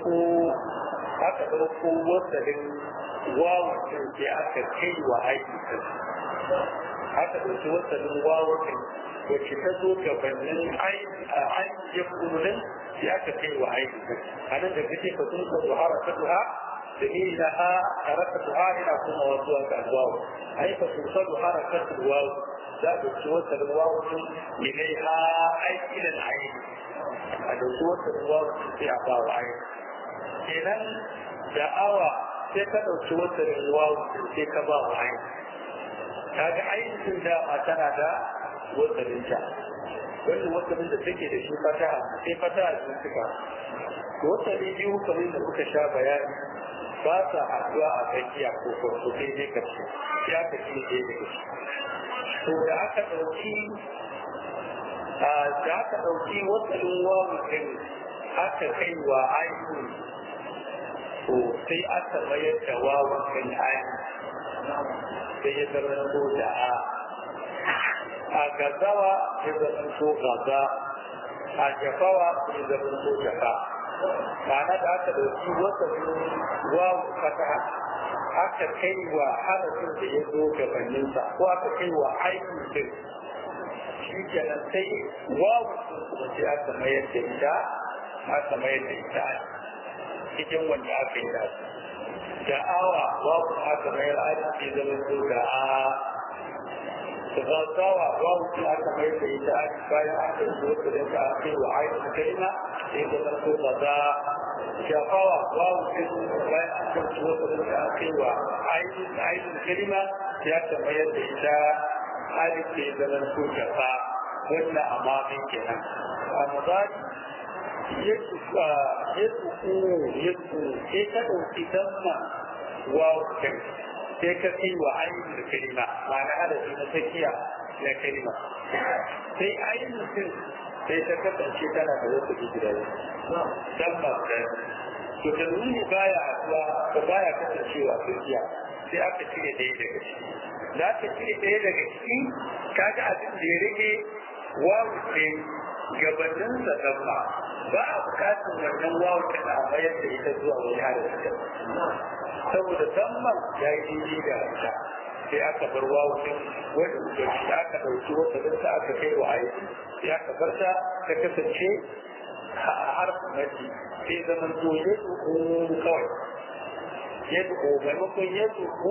S2: ɗauko wasannin wawacin sai aka kai wa aini aka ɗauki wasannin wawacin wacce ta zo gabanin aini ya kunurin sai aka kai wa aini a nan da kake fasin ka zuhara ta duha دليلها حركتها إلى كما وضوء الواو أي فتوصل حركة الواو ذات صوت الواو إليها أي إلى العين هذا صوت الواو في أباء العين إذا دعوة تكتب صوت الواو في كباء العين هذا عين سندا أتنا دا وصل الجاء wanda wasannin da take da shi fataha sai fataha sun cika wasanni biyu kamar da muka sha bayani ba sa haɗuwa a tsakiya ko farko sai dai karshe ya ka shi ne da shi to da aka ɗauki wasannin wawukin aka kai wa ainihin to sai aka mayar da wawukin ainihin sai ya zama ko da a gazawa ya zama ko gaza a jafawa ya zama ko jafa ma'ana da aka ɗauki wasannin wawu fataha aka kai wa harafin da ya zo gabaninsa ko aka kai wa ainihin shi kenan sai wawu kuma sai aka mayar da ita cikin wanda aka yi dasu da'awa wawu aka mayar ainihin zama zo da'a gazawa wawu kuma aka mayar da ita bayan aka yi wata da aka kai wa ainihin kalima sai da zarto gaza shafawa wawu kuma bayan aka yi wata da aka kai wa ainihin kalima sai aka mayar da ita alif ke zaman ko shafa wannan amamin kenan amma ba yadda sai ka ɗauki damma wawu sai ka kai wa ainihin kalima ma'ana hadafi na tsakiya na kalima sai ainihin sai ta kasance tana da wasu gidaje dan ba da to da nuni baya haɗuwa ba baya kasancewa tsakiya sai aka cire ɗaya daga ciki da aka cire ɗaya daga ciki kaga abin da ya rage wawu ce gabanin sa damma ba a bukatun wannan wawu ta a mayar da ita zuwa wani hadafi saboda damman ya yi daidai da ita sai aka bar wawucin wanda shi aka ɗauki wata dinta aka kai wa aiki sai aka bar ta ta kasance a harfin mafi sai zaman to ya duku kawai ya duku maimakon ya duku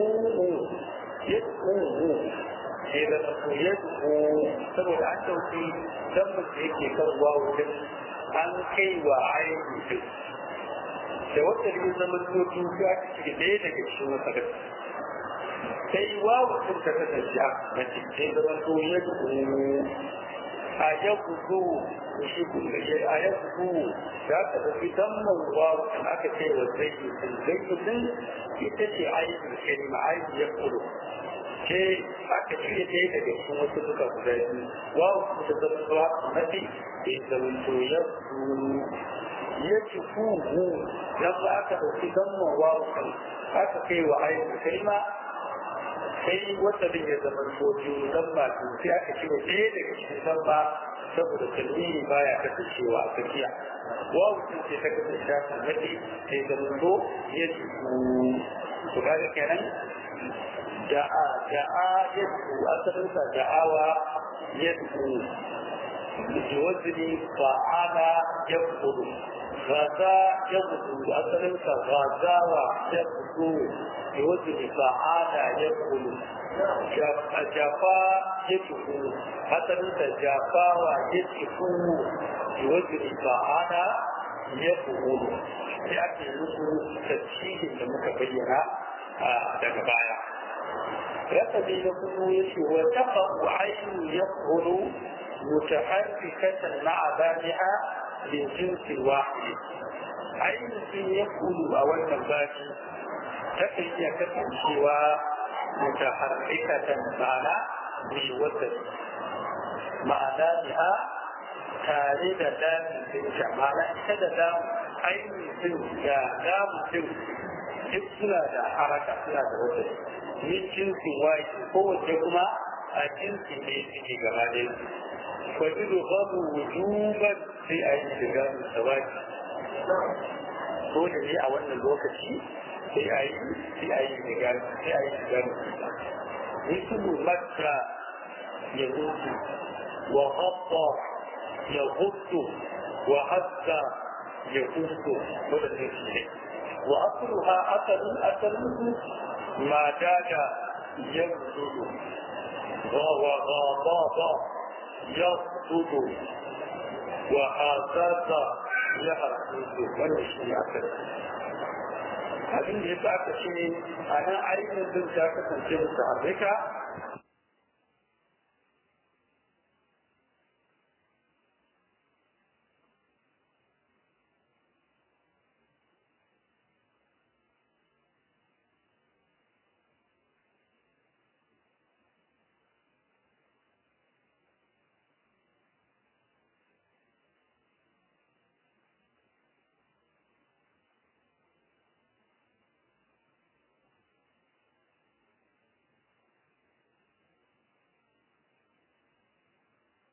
S2: sai zaman to ya duku saboda an ɗauki damman da yake kan wawucin an kai wa aiki da wata da zaman to ya ci ɗaya daga cikin wata gaske sai wawu sun ta kasance a mace sai zama to ya duku a ya gudu shi a ya gudu da aka tafi damman wawu kan aka ce wa zaitun ita ce ainihin kalima ainihin ya kudu ke aka cire ɗaya daga cikin wasu suka guda biyu wawu sun ta zama to a mace sai zama to ya gudu ya ci kuhu dan ba aka ɗauki damman wawu kan aka kai wa ainihin kalima sai wata din ya zama soju dan ba su sai aka ce ɗaya daga cikin dan ba saboda kalmini baya kasancewa a tsakiya wawu sun ce ta kasance ta mace sai zama so ya su kaga kenan da'a ya su asalin sa da'awa ya su jiwazini fa'ala ya kudu غزا يغزو أصلك غزاوة يغزو يوزن فعال يقول جفا يجفو أصلك جفاوة يجفو يوزن فعال يقول sai ake musu tafsirin da muka bayyana daga baya رقم يقول وتقع عين يقبل متحركة مع بابها من جنس واحد عين يقبل أولا بابي تقي كتب سوى متحركة معنا بالوتر مع بابها تاريد دام بالجمال كذا ainihin da damutin duk suna da haraka suna da wata min jinsin waye kowace kuma a jinsi ne suke gaba da yi kwajido babu wujuban sai a yi shiga musawaki dole ne a wannan lokaci sai a yi shiga misulu makka ya zuci wa haɓɓa ya hutu wa hatta يقول ولا تنسيه وأصلها أصل ما داد يبدو وغضاض يصدد وحاساس يحسد ولا شيء أكثر abin da ya sa aka ce a nan ainihin sun ta kasance musu amurka